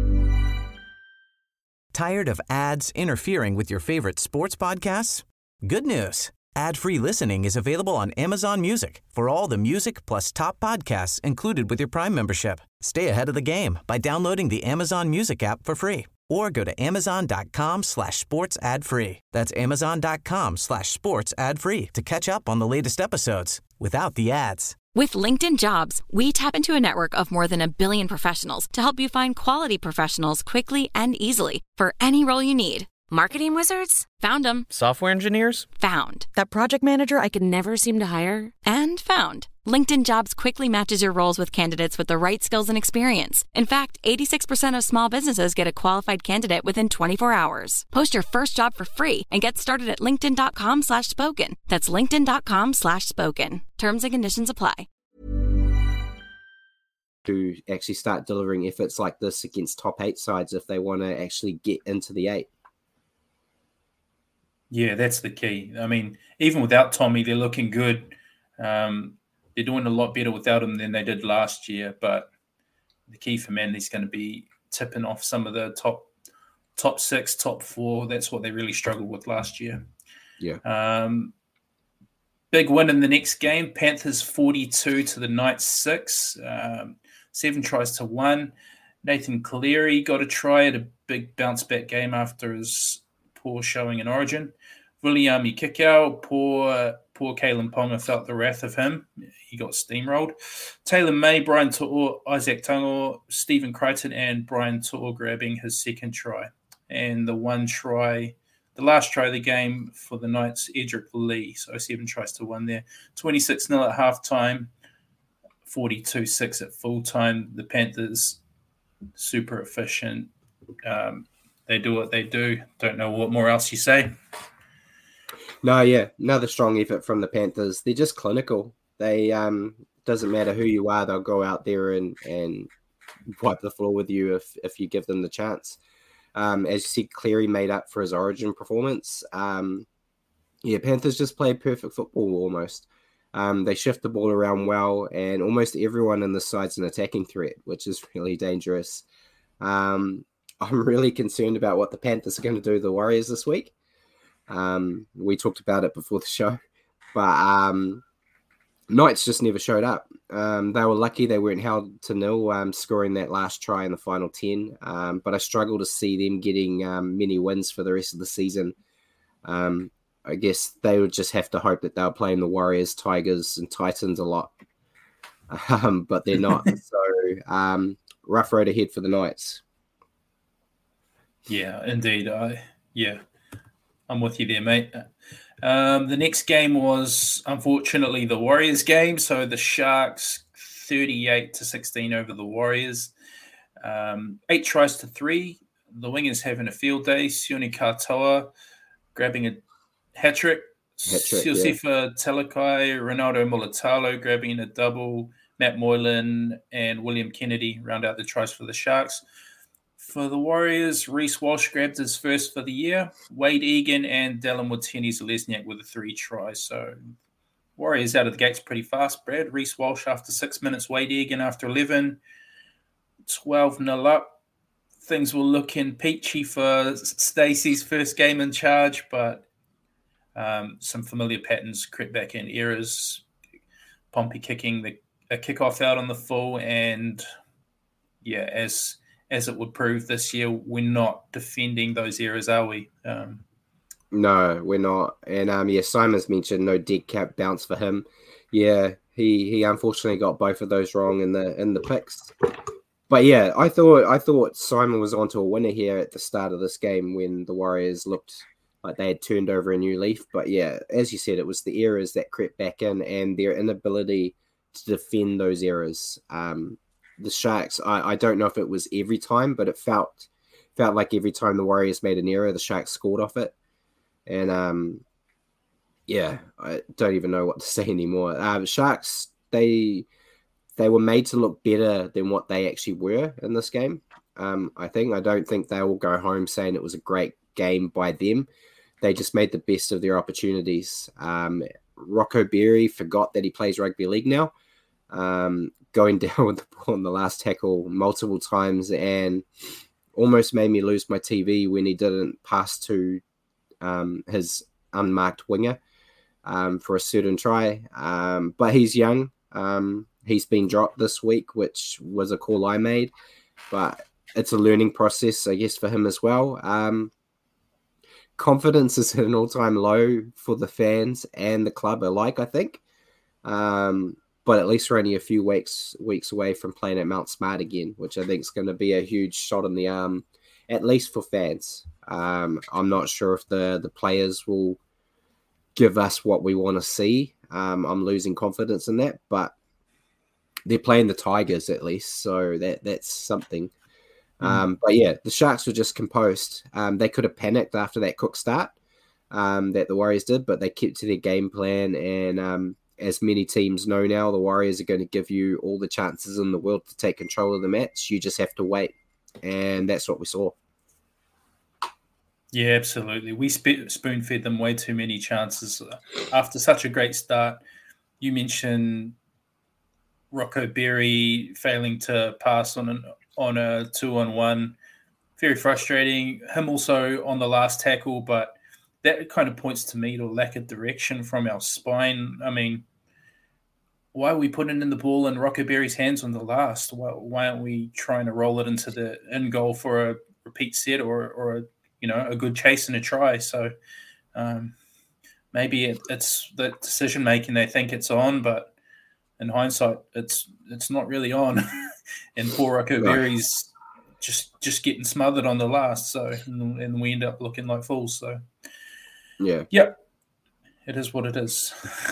Tired of ads interfering with your favorite sports podcasts? Good news. Ad-free listening is available on Amazon Music for all the music plus top podcasts included with your Prime membership. Stay ahead of the game by downloading the Amazon Music app for free or go to amazon.com slash sports ad free. That's amazon.com slash sports ad free to catch up on the latest episodes without the ads.
With LinkedIn Jobs, we tap into a network of more than a billion professionals to help you find quality professionals quickly and easily for any role you need. Marketing wizards? Found them.
Software engineers?
Found. That project manager I could never seem to hire? And found. LinkedIn Jobs quickly matches your roles with candidates with the right skills and experience. In fact, eighty-six percent of small businesses get a qualified candidate within twenty-four hours. Post your first job for free and get started at linkedin.com slash spoken. That's linkedin.com slash spoken. Terms and conditions apply.
To actually start delivering efforts like this against top eight sides if they want to actually get into the eight.
Yeah, that's the key. I mean, even without Tommy, they're looking good. Um, they're doing a lot better without him than they did last year. But the key for Manly is going to be tipping off some of the top top six, top four. That's what they really struggled with last year.
Yeah.
Um, big win in the next game. Panthers forty-two to the Knights six. Um, seven tries to one. Nathan Cleary got a try at a big bounce back game after his poor showing in Origin. Viliami Kikau, poor poor Kalen Ponga felt the wrath of him. He got steamrolled. Taylor May, Brian To'o, Isaac Tango, Stephen Crichton, and Brian To'o grabbing his second try. And the one try, the last try of the game for the Knights, Edric Lee. So seven tries to one there. twenty-six nil at halftime, forty-two six at full time. The Panthers, super efficient. Um, They do what they do. Don't know what more else you say.
No, yeah, another strong effort from the Panthers. They're just clinical. They um doesn't matter who you are, they'll go out there and and wipe the floor with you if if you give them the chance. Um, as you see, Cleary made up for his Origin performance. Um, yeah, Panthers just play perfect football almost. Um, they shift the ball around well, and almost everyone in the side's an attacking threat, which is really dangerous. Um, I'm really concerned about what the Panthers are going to do to the Warriors this week. Um, we talked about it before the show, but um, Knights just never showed up. Um, they were lucky they weren't held to nil, um, scoring that last try in the final ten. Um, but I struggle to see them getting um, many wins for the rest of the season. Um, I guess they would just have to hope that they're playing the Warriors, Tigers, and Titans a lot. Um, but they're not. so um, rough road ahead for the Knights.
Yeah, indeed. I yeah, I'm with you there, mate. Um, the next game was unfortunately the Warriors game. So the Sharks thirty-eight to sixteen over the Warriors. Um, eight tries to three. The wingers having a field day. Sione Katoa grabbing a hat trick. Siosifa yeah. Talakai, Ronaldo Mulatalo grabbing a double. Matt Moylan and William Kennedy round out the tries for the Sharks. For the Warriors, Reece Walsh grabbed his first for the year. Wade Egan and Dylan Martinez-Lesniak with the three tries. So Warriors out of the gates pretty fast, Brad. Reece Walsh after six minutes, Wade Egan after eleven. twelve nil up. Things were looking peachy for Stacey's first game in charge, but um, some familiar patterns crept back in. Errors, Pompey kicking the a kickoff out on the full, and yeah, as as it would prove this year, we're not defending those errors, are we? Um,
no, we're not. And um, yeah, Simon's mentioned no dead cap bounce for him. Yeah, he he unfortunately got both of those wrong in the in the picks. But yeah, I thought I thought Simon was onto a winner here at the start of this game when the Warriors looked like they had turned over a new leaf. But yeah, as you said, it was the errors that crept back in and their inability to defend those errors. Um, the Sharks, I, I don't know if it was every time, but it felt felt like every time the Warriors made an error, the Sharks scored off it. And um, yeah, I don't even know what to say anymore. Uh, Sharks, they they were made to look better than what they actually were in this game. Um, I think I don't think they will go home saying it was a great game by them. They just made the best of their opportunities. Um, Rocco Berry forgot that he plays rugby league now, um, going down with the ball in the last tackle multiple times, and almost made me lose my T V when he didn't pass to um, his unmarked winger um, for a certain try. Um, but he's young. Um, he's been dropped this week, which was a call I made, but it's a learning process, I guess, for him as well. Um, confidence is at an all-time low for the fans and the club alike, I think. Um, but at least we're only a few weeks weeks away from playing at Mount Smart again, which I think is going to be a huge shot in the arm, at least for fans. Um, I'm not sure if the, the players will give us what we want to see. Um, I'm losing confidence in that, but they're playing the Tigers at least, so that that's something. Mm. Um, but yeah, the Sharks were just composed. Um, they could have panicked after that quick start um, that the Warriors did, but they kept to their game plan. And um, as many teams know now, the Warriors are going to give you all the chances in the world to take control of the match. You just have to wait, and that's what we saw.
Yeah, absolutely. We sp- spoon-fed them way too many chances after such a great start. You mentioned Rocco Berry failing to pass on an on a two-on-one. Very frustrating. Him also on the last tackle, but that kind of points to me to a lack of direction from our spine. I mean, why are we putting in the ball in Rocco Berry's hands on the last? Why, why aren't we trying to roll it into the in goal for a repeat set or or a you know, a good chase and a try? So um, maybe it, it's the decision making they think it's on, but in hindsight, it's it's not really on. And poor Rocco Berry's just just getting smothered on the last. So and, and we end up looking like fools. So
yeah,
yeah, it is what it is.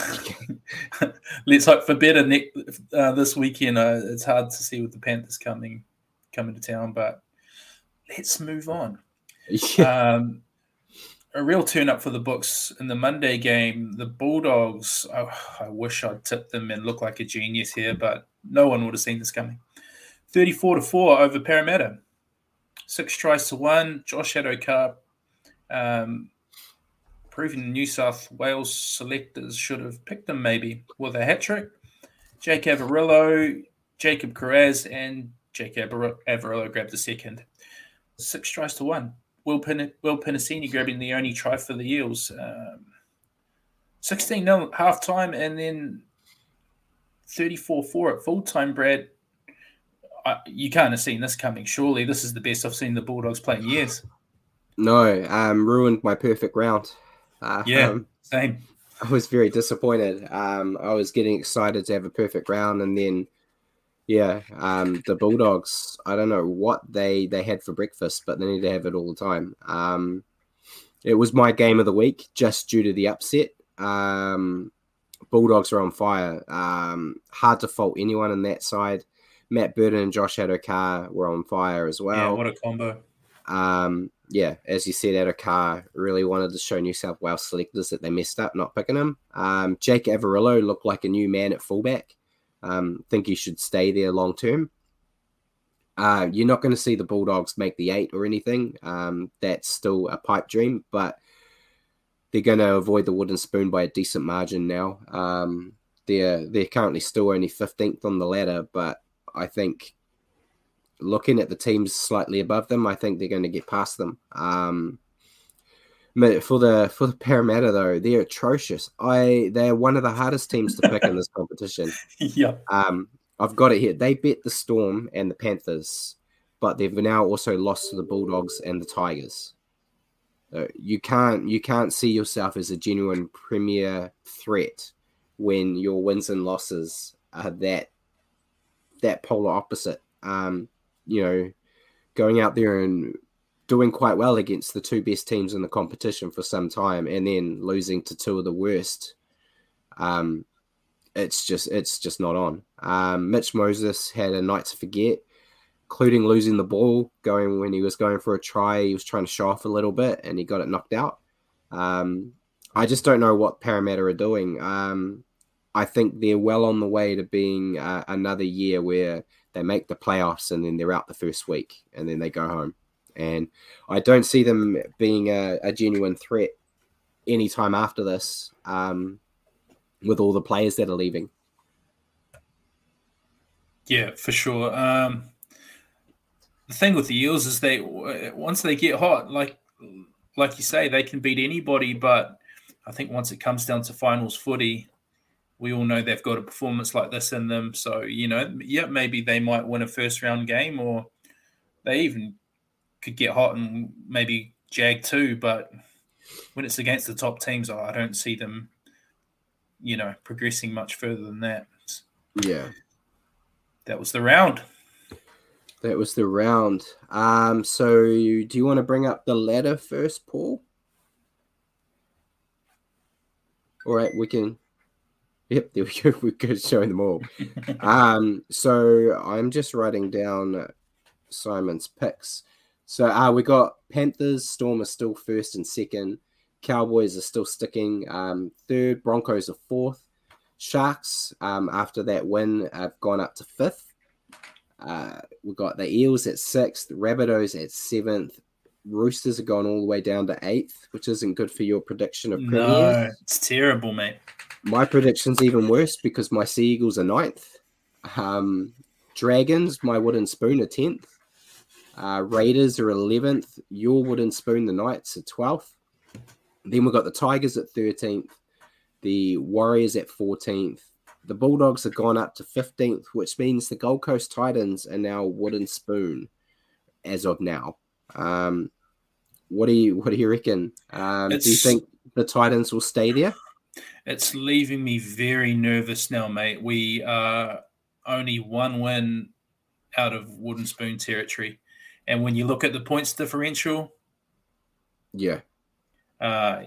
Let's hope for better ne- uh, this weekend. Uh, it's hard to see with the Panthers coming coming to town, but let's move on.
Yeah.
Um, a real turn-up for the books in the Monday game. The Bulldogs, oh, I wish I'd tipped them and looked like a genius here, but no one would have seen this coming. thirty-four to four over Parramatta. Six tries to one. Josh Addo-Carr, um, proving New South Wales selectors should have picked them maybe with a hat-trick. Jake Averillo, Jacob Carraz, and Jake Averillo grabbed the second. Six tries to one. Will, Pin- Will Pinasini grabbing the only try for the Eels. Um, sixteen nil at halftime, and then thirty-four four at full-time, Brad. I, you can't have seen this coming, surely. This is the best I've seen the Bulldogs play in years.
No, um, ruined my perfect round. Uh,
yeah,
um,
same.
I was very disappointed. Um, I was getting excited to have a perfect round, and then Yeah, um, the Bulldogs, I don't know what they, they had for breakfast, but they need to have it all the time. Um, it was my game of the week just due to the upset. Um, Bulldogs are on fire. Um, hard to fault anyone on that side. Matt Burton and Josh Addo-Carr were on fire as well.
Yeah, what a combo.
Um, yeah, as you said, Addo-Carr really wanted to show New South Wales selectors that they messed up not picking him. Um, Jake Averillo looked like a new man at fullback. Um, think he should stay there long term. Uh, you're not going to see the Bulldogs make the eight or anything. Um, that's still a pipe dream, but they're going to avoid the wooden spoon by a decent margin now. Um, they're they're currently still only fifteenth on the ladder, but I think looking at the teams slightly above them, I think they're going to get past them. Um, For the for the Parramatta though, they're atrocious. I they're one of the hardest teams to pick in this competition.
Yeah.
Um, I've got it here. They bet the Storm and the Panthers but they've now also lost to the Bulldogs and the Tigers. So you can't you can't see yourself as a genuine premier threat when your wins and losses are that that polar opposite. Um, you know, going out there and doing quite well against the two best teams in the competition for some time, and then losing to two of the worst. Um, it's just it's just not on. Um, Mitch Moses had a night to forget, including losing the ball going when he was going for a try. He was trying to show off a little bit, and he got it knocked out. Um, I just don't know what Parramatta are doing. Um, I think they're well on the way to being uh, another year where they make the playoffs and then they're out the first week and then they go home. And I don't see them being a, a genuine threat anytime after this, um, with all the players that are leaving.
Yeah, for sure. Um, the thing with the Eels is they once they get hot, like like you say, they can beat anybody. But I think once it comes down to finals footy, we all know they've got a performance like this in them. So, you know, yeah, maybe they might win a first round game, or they even could get hot and maybe jag too. But when it's against the top teams, I don't see them, you know, progressing much further than that.
Yeah.
That was the round.
That was the round. Um, so do you want to bring up the ladder first, Paul? All right, we can. Yep, there we go. We could show them all. um, so I'm just writing down Simon's picks. So uh, we got Panthers, Storm are still first and second. Cowboys are still sticking um, third. Broncos are fourth. Sharks, um, after that win, have gone up to fifth. Uh, we've got the Eels at sixth. Rabbitohs at seventh. Roosters have gone all the way down to eighth, which isn't good for your prediction of premiers.
No, it's terrible, mate.
My prediction's even worse because my Sea Eagles are ninth. Um, Dragons, my Wooden Spoon, are tenth. Uh, Raiders are eleventh. Your Wooden Spoon, the Knights, are twelfth. Then we've got the Tigers at thirteenth. The Warriors at fourteenth. The Bulldogs have gone up to fifteenth, which means the Gold Coast Titans are now Wooden Spoon as of now. Um, what do you what do you reckon? Um, do you think the Titans will stay there?
It's leaving me very nervous now, mate. We are only one win out of Wooden Spoon territory. And when you look at the points differential,
yeah.
Uh,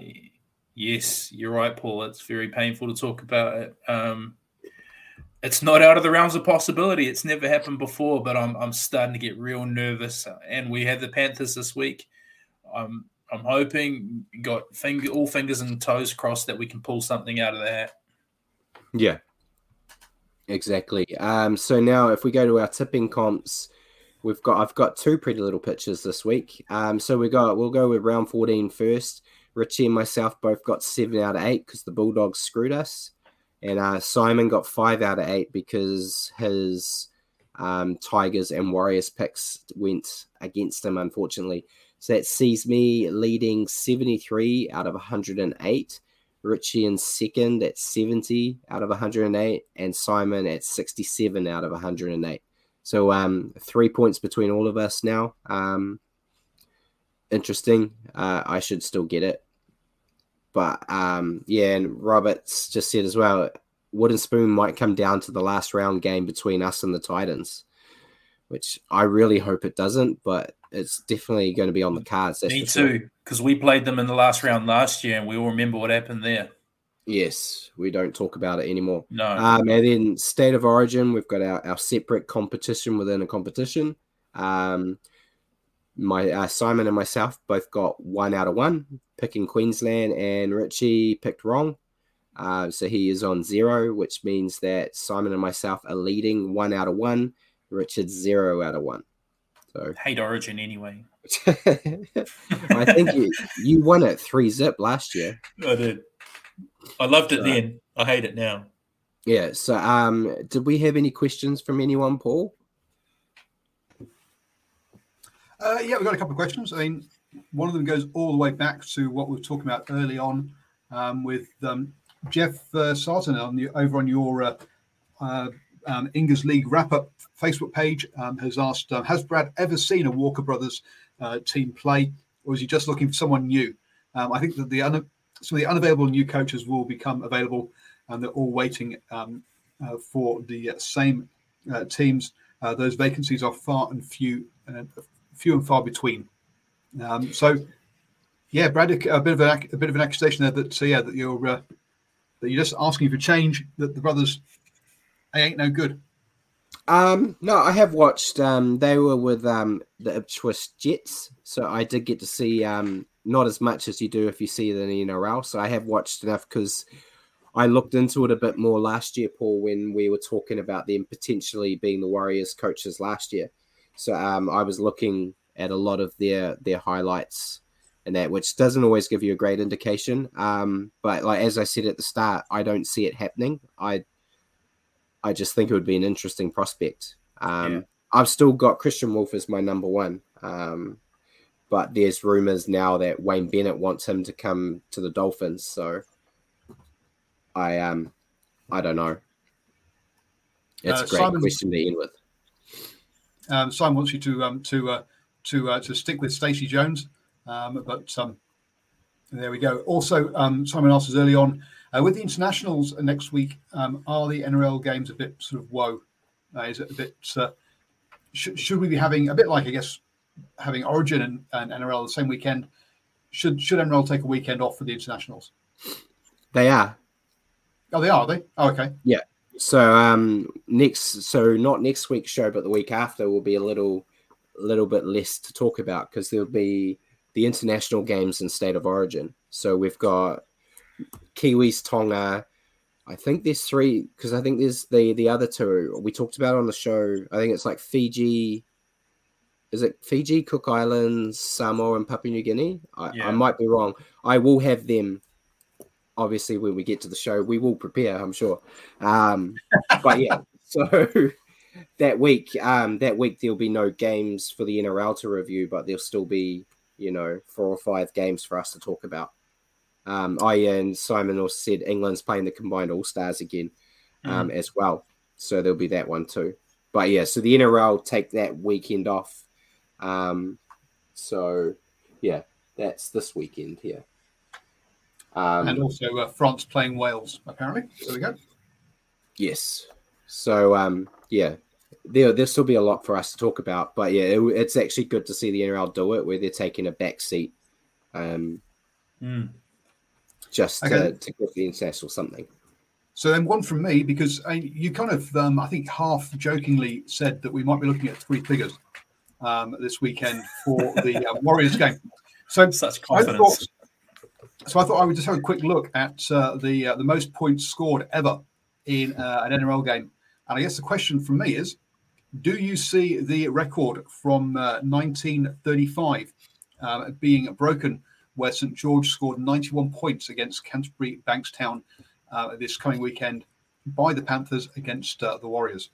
yes, you're right, Paul. It's very painful to talk about it. Um, it's not out of the realms of possibility. It's never happened before, but I'm I'm starting to get real nervous. And we have the Panthers this week. I'm I'm hoping, got finger all fingers and toes crossed, that we can pull something out of the hat.
Yeah, exactly. Um, so now if we go to our tipping comps, we've got I've got two pretty little pitches this week. Um, so we got we'll go with round fourteen first. Richie and myself both got seven out of eight because the Bulldogs screwed us. And uh, Simon got five out of eight because his um, Tigers and Warriors picks went against him, unfortunately. So that sees me leading seventy-three out of one hundred eight. Richie in second at seventy out of one hundred eight. And Simon at sixty-seven out of one hundred eight. So um, three points between all of us now. Um, interesting. Uh, I should still get it. But, um, yeah, and Roberts just said as well, Wooden Spoon might come down to the last round game between us and the Titans, which I really hope it doesn't, but it's definitely going to be on the cards.
Me too, because we played them in the last round last year, and we all remember what happened there.
Yes, we don't talk about it anymore.
No.
Um, and then State of Origin, we've got our, our separate competition within a competition. Um, my uh, Simon and myself both got one out of one, picking Queensland, and Richie picked wrong. Uh, so he is on zero, which means that Simon and myself are leading one out of one. Richard's zero out of one. So
hate Origin anyway.
I think you, you won it three zip last year.
I did. I loved it
so,
then. I hate it now.
Yeah. So um, did we have any questions from anyone, Paul?
Uh, yeah, we've got a couple of questions. I mean, one of them goes all the way back to what we were talking about early on um, with um, Jeff uh, Sarton on the, over on your uh, uh, um, Inga's League wrap-up Facebook page um, has asked, uh, has Brad ever seen a Walker Brothers uh, team play, or is he just looking for someone new? Um, I think that the un- some of the unavailable new coaches will become available, and they're all waiting um, uh, for the uh, same uh, teams. Uh, those vacancies are far and few, uh, few and far between. Um, so, yeah, Brad, a, a bit of an a bit of an accusation there that so yeah that you're uh, that you're just asking for change. That the brothers they ain't no good.
Um, no, I have watched. Um, they were with um, the Ipswich Jets, so I did get to see um, not as much as you do if you see it in the N R L. So I have watched enough because I looked into it a bit more last year, Paul, when we were talking about them potentially being the Warriors coaches last year. So um, I was looking at a lot of their their highlights and that, which doesn't always give you a great indication. Um, but like as I said at the start, I don't see it happening. I I just think it would be an interesting prospect. Um, yeah. I've still got Christian Wolf as my number one. Um, but there's rumors now that Wayne Bennett wants him to come to the Dolphins. So I um I don't know. It's uh, a great Simon, question to end with.
Um, Simon wants you to um to uh, to uh, to stick with Stacey Jones, um, but um, there we go. Also, um, Simon asks us early on uh, with the internationals next week. Um, are the N R L games a bit sort of woe? Uh, is it a bit? Uh, sh- should we be having a bit like I guess having Origin and, and N R L the same weekend? Should should N R L take a weekend off for the internationals?
They are.
Oh, they are. Are they? Oh, okay.
Yeah. So um, next, so not next week's show, but the week after will be a little, little bit less to talk about because there'll be the international games in State of Origin. So we've got Kiwis, Tonga. I think there's three because I think there's the the other two we talked about on the show. I think it's like Fiji. Is it Fiji, Cook Islands, Samoa, and Papua New Guinea? I, yeah. I might be wrong. I will have them. Obviously, when we get to the show, we will prepare, I'm sure. Um, but yeah, so that week, um, that week there'll be no games for the N R L to review, but there'll still be, you know, four or five games for us to talk about. Um, I and Simon also said England's playing the combined All Stars again um, mm. as well, so there'll be that one too. But yeah, so the N R L take that weekend off. Um, so yeah, that's this weekend here.
Um, and also uh, France playing Wales, apparently. There we go.
Yes. So, um, yeah, there, there'll still be a lot for us to talk about. But, yeah, it, it's actually good to see the N R L do it where they're taking a back seat um,
mm.
just okay. to, to give the international something.
So then one from me, because uh, you kind of, um, I think, half jokingly said that we might be looking at three figures um, this weekend for the uh, Warriors game. So
Such confidence.
I thought, So I thought I would just have a quick look at uh, the uh, the most points scored ever in uh, an N R L game. And I guess the question from me is, do you see the record from uh, nineteen thirty-five uh, being broken, where Saint George scored ninety-one points against Canterbury Bankstown uh, this coming weekend by the Panthers against uh, the Warriors?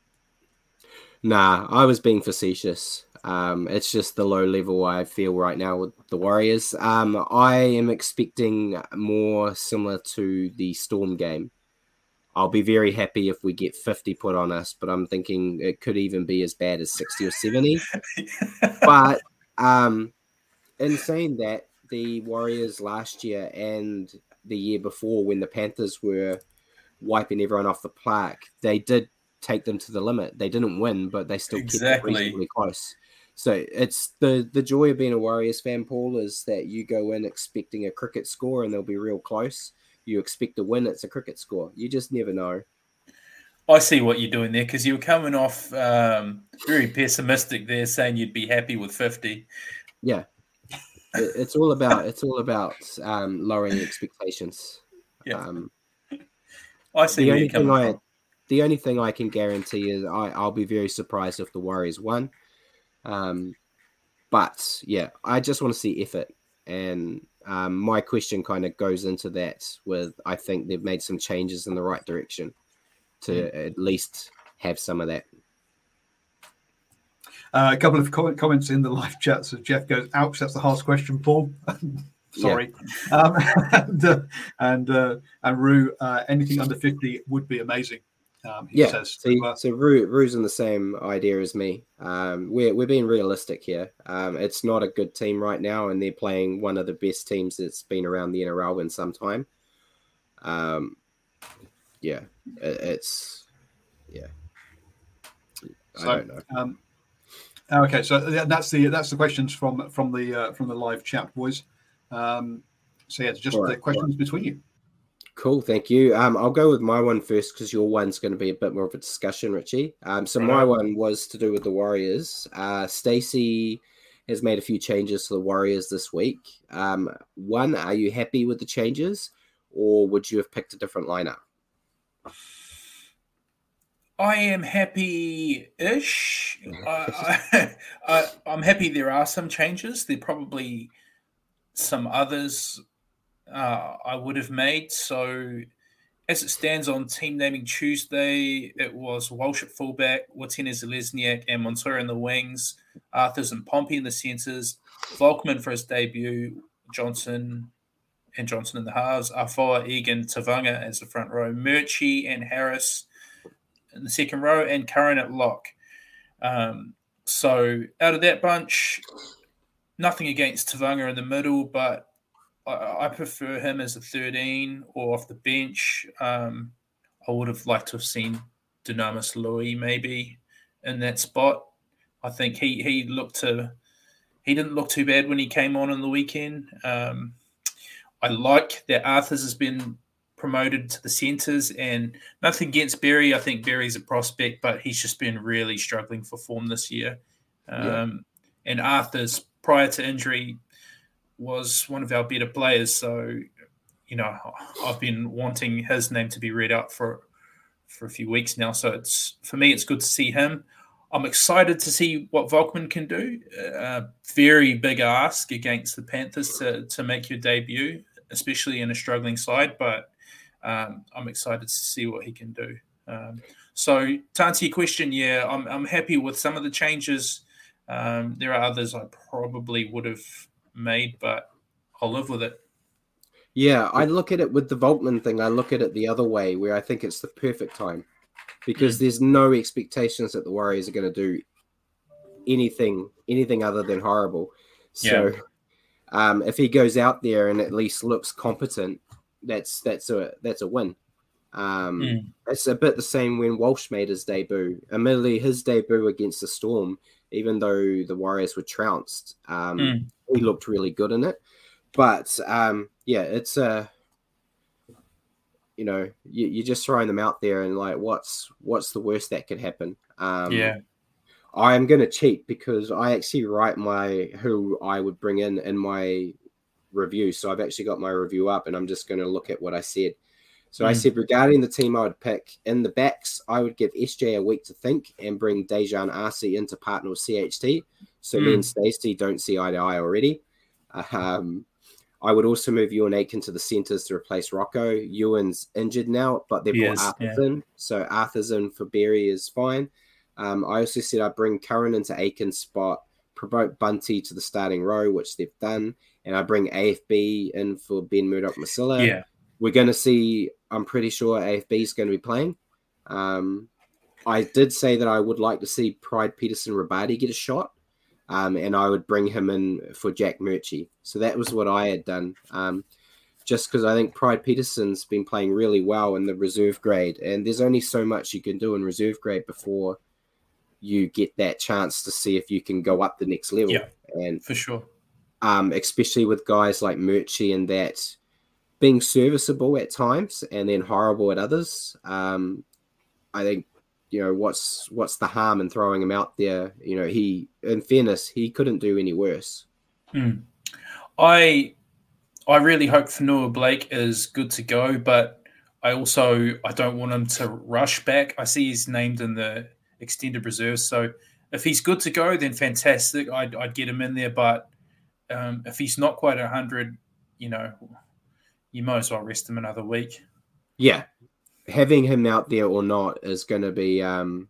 Nah, I was being facetious. Um, it's just the low level I feel right now with the Warriors. Um, I am expecting more similar to the Storm game. I'll be very happy if we get fifty put on us, but I'm thinking it could even be as bad as sixty or seventy. But um, in saying that, the Warriors last year and the year before when the Panthers were wiping everyone off the plaque, they did take them to the limit. They didn't win, but they still
exactly.
kept it reasonably close. So it's the, the joy of being a Warriors fan, Paul, is that you go in expecting a cricket score and they'll be real close. You expect to win, it's a cricket score. You just never know.
I see what you're doing there because you were coming off um, very pessimistic there, saying you'd be happy with fifty.
Yeah, it, it's all about it's all about um, lowering expectations.
Yeah,
um,
I see.
The
where
only
you're coming
thing I
from.
the only thing I can guarantee is I, I'll be very surprised if the Warriors won. Um, but yeah, I just want to see effort, and um, my question kind of goes into that with I think they've made some changes in the right direction to mm. at least have some of that.
Uh, a couple of comment, comments in the live chat. So Jeff goes, "Ouch, that's the hardest question, Paul." Sorry, yeah. um, and uh, and, uh, and Rue, uh, anything under fifty would be amazing. Um, he
yeah,
says,
see,
so, uh,
so Rue, Rue's in the same idea as me. Um, we're we're being realistic here. Um, it's not a good team right now, and they're playing one of the best teams that's been around the N R L in some time. Um, yeah, it, it's yeah. I
so,
don't know.
Um, okay, so that's the that's the questions from from the uh, from the live chat, boys. Um, so yeah, it's just
Right,
the questions right. between you.
Cool, thank you. Um, I'll go with my one first because your one's going to be a bit more of a discussion, Richie. Um, so right. my one was to do with the Warriors. Uh, Stacey has made a few changes to the Warriors this week. Um, one, are you happy with the changes, or would you have picked a different lineup?
I am happy-ish. I, I, I, I'm happy there are some changes. There are probably some others uh, I would have made. So as it stands on Team Naming Tuesday, it was Walsh at fullback, Watene-Zelezniak and Montoya in the wings, Arthurs and Pompey in the centres, Volkman for his debut, Johnson and Johnson in the halves, Afoa, Egan, Tavanga as the front row, Murchie and Harris in the second row, and Curran at lock. Um, so out of that bunch, nothing against Tavanga in the middle, but I, I prefer him as a thirteen or off the bench. Um, I would have liked to have seen Dunamis Lui maybe in that spot. I think he he looked to he didn't look too bad when he came on in the weekend. Um, I like that Arthurs has been promoted to the centres, and nothing against Berry. I think Berry's a prospect, but he's just been really struggling for form this year. Um, yeah. And Arthurs, prior to injury, was one of our better players. So, you know, I've been wanting his name to be read out for for a few weeks now. So it's for me, it's good to see him. I'm excited to see what Volkman can do. Uh, very big ask against the Panthers to to make your debut, especially in a struggling side, but Um, I'm excited to see what he can do. Um, so to answer your question, yeah, I'm I'm happy with some of the changes. Um, there are others I probably would have made, but I'll live with it.
Yeah, I look at it with the Volkman thing. I look at it the other way, where I think it's the perfect time because mm. there's no expectations that the Warriors are going to do anything anything other than horrible. So yeah. um, if he goes out there and at least looks competent, That's that's a that's a win. Um, mm. It's a bit the same when Walsh made his debut. Admittedly, his debut against the Storm, even though the Warriors were trounced, um, mm. he looked really good in it. But um, yeah, it's a you know you, you're just throwing them out there and like what's what's the worst that could happen? Um,
yeah,
I am going to cheat because I actually write my who I would bring in in my review. So I've actually got my review up and I'm just going to look at what I said. So mm. I said regarding the team I would pick in the backs, I would give S J a week to think and bring Dejan Arce into partner with C H T. So mm. me and Stacey don't see eye to eye already. Um, I would also move Ewan Aitken to the centres to replace Rocco. Ewan's injured now, but they brought Arthurs yeah. in. So Arthurs in for Berry is fine. Um, I also said I'd bring Curran into Aiken's spot, promote Bunty to the starting row, which they've done. And I bring A F B in for Ben Murdoch-Masila.
Yeah.
We're going to see, I'm pretty sure A F B is going to be playing. Um, I did say that I would like to see Pride Peterson-Rabadi get a shot. Um, and I would bring him in for Jack Murchie. So that was what I had done. Um, just because I think Pride Peterson's been playing really well in the reserve grade. And there's only so much you can do in reserve grade before you get that chance to see if you can go up the next level.
Yeah,
and
for sure.
Um, especially with guys like Murchie and that being serviceable at times and then horrible at others. Um, I think, you know, what's what's the harm in throwing him out there? You know, he, in fairness, he couldn't do any worse.
Hmm. I I really hope Fanua Blake is good to go, but I also I don't want him to rush back. I see he's named in the extended reserves, so if he's good to go, then fantastic. I'd, I'd get him in there, but Um, if he's not quite one hundred, you know, you might as well rest him another week.
Yeah. Having him out there or not is going to be, um,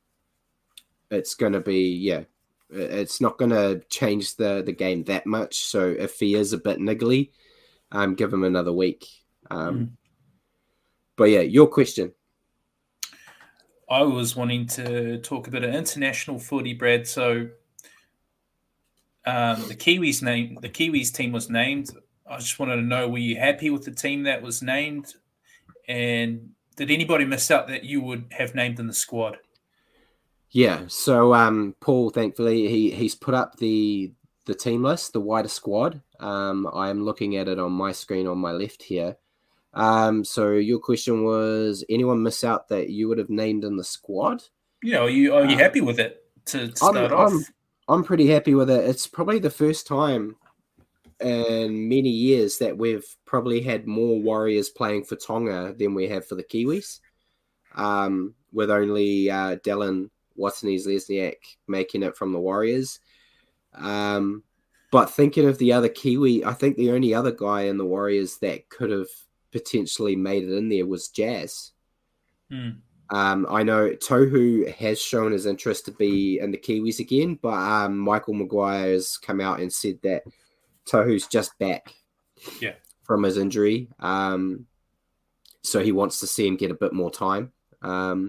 it's going to be, yeah, it's not going to change the, the game that much. So if he is a bit niggly, um, give him another week. Um, mm. But yeah, your question.
I was wanting to talk a bit of international footy, Brad. So um, the Kiwis name, the Kiwis team was named. I just wanted to know, were you happy with the team that was named? And did anybody miss out that you would have named in the squad?
Yeah, so um, Paul, thankfully, he he's put up the the team list, the wider squad. Um, I'm looking at it on my screen on my left here. Um, so your question was, anyone miss out that you would have named in the squad?
You know, are you are you
um,
happy with it to start
I'm,
off?
I'm, I'm pretty happy with it. It's probably the first time in many years that we've probably had more Warriors playing for Tonga than we have for the Kiwis, um, with only uh, Dylan Watene-Lesniak making it from the Warriors. Um, but thinking of the other Kiwi, I think the only other guy in the Warriors that could have potentially made it in there was Jazz.
Hmm.
Um, I know Tohu has shown his interest to be in the Kiwis again, but um, Michael Maguire has come out and said that Tohu's just back
yeah.
from his injury. Um, so he wants to see him get a bit more time. Um,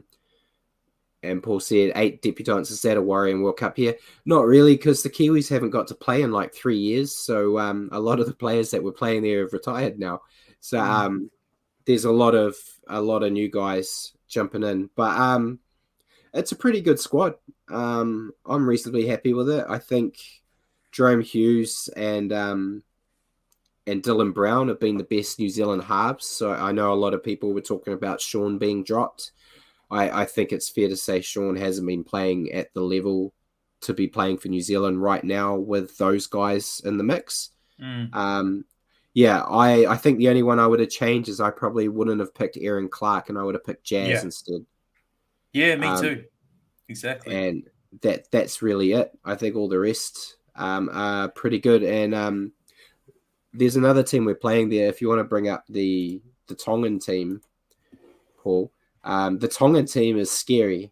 and Paul said, eight debutants, is that a Warrior in World Cup here? Not really, because the Kiwis haven't got to play in like three years. So um, a lot of the players that were playing there have retired now. So um, there's a lot of a lot of new guys jumping in. But um, it's a pretty good squad. Um, I'm reasonably happy with it. I think Jerome Hughes and um, and Dylan Brown have been the best New Zealand halves. So I know a lot of people were talking about Sean being dropped. I, I think it's fair to say Sean hasn't been playing at the level to be playing for New Zealand right now with those guys in the mix.
Mm.
Um, yeah, I, I think the only one I would have changed is I probably wouldn't have picked Aaron Clark and I would have picked Jazz
yeah.
instead.
Yeah, me
um,
too. Exactly.
And that that's really it. I think all the rest um, are pretty good. And um, there's another team we're playing there. If you want to bring up the the Tongan team, Paul, um, the Tongan team is scary.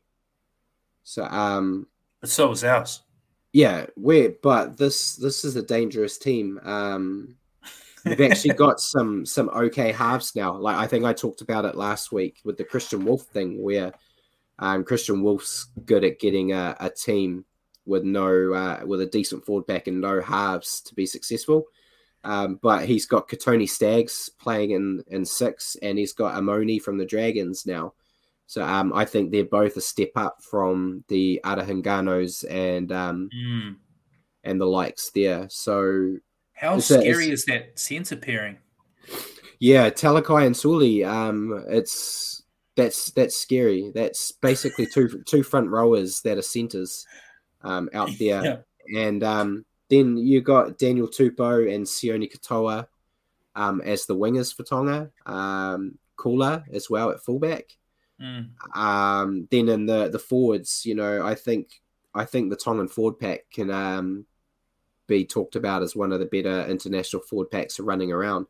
So, um,
but so is ours.
Yeah, we're but this this is a dangerous team. Um, we've actually got some some okay halves now. Like I think I talked about it last week with the Christian Wolf thing, where um, Christian Wolf's good at getting a, a team with no uh, with a decent forward pack and no halves to be successful. Um, but he's got Katoni Staggs playing in, in six, and he's got Amoni from the Dragons now. So um, I think they're both a step up from the Arahinganos and um,
mm.
and the likes there. So
how
it's
scary
a,
is that centre pairing?
Yeah, Talakai and Suli. Um, it's that's that's scary. That's basically two two front rowers that are centres um, out there,
yeah.
and um, then you got Daniel Tupou and Sione Katoa um, as the wingers for Tonga. Um, Kula as well at fullback.
Mm.
Um, then in the, the forwards, you know, I think I think the Tongan forward pack can um, be talked about as one of the better international forward packs running around.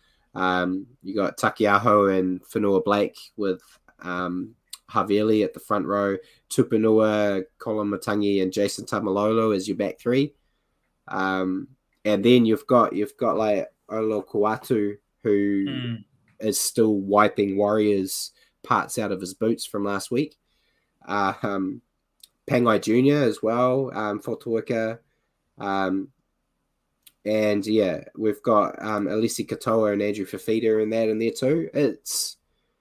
Um, you got Takiaho and Whenua Blake with um, Havili at the front row, Tupanua, Colin Matangi, and Jason Tamalolo as your back three. Um, and then you've got you've got like Olo Kuatu, who
mm. is
still wiping Warriors parts out of his boots from last week. Uh, um, Pangai Junior as well, um, Fotuika. Um, and yeah, we've got um, Alessi Katoa and Andrew Fafita in that in there too. It's,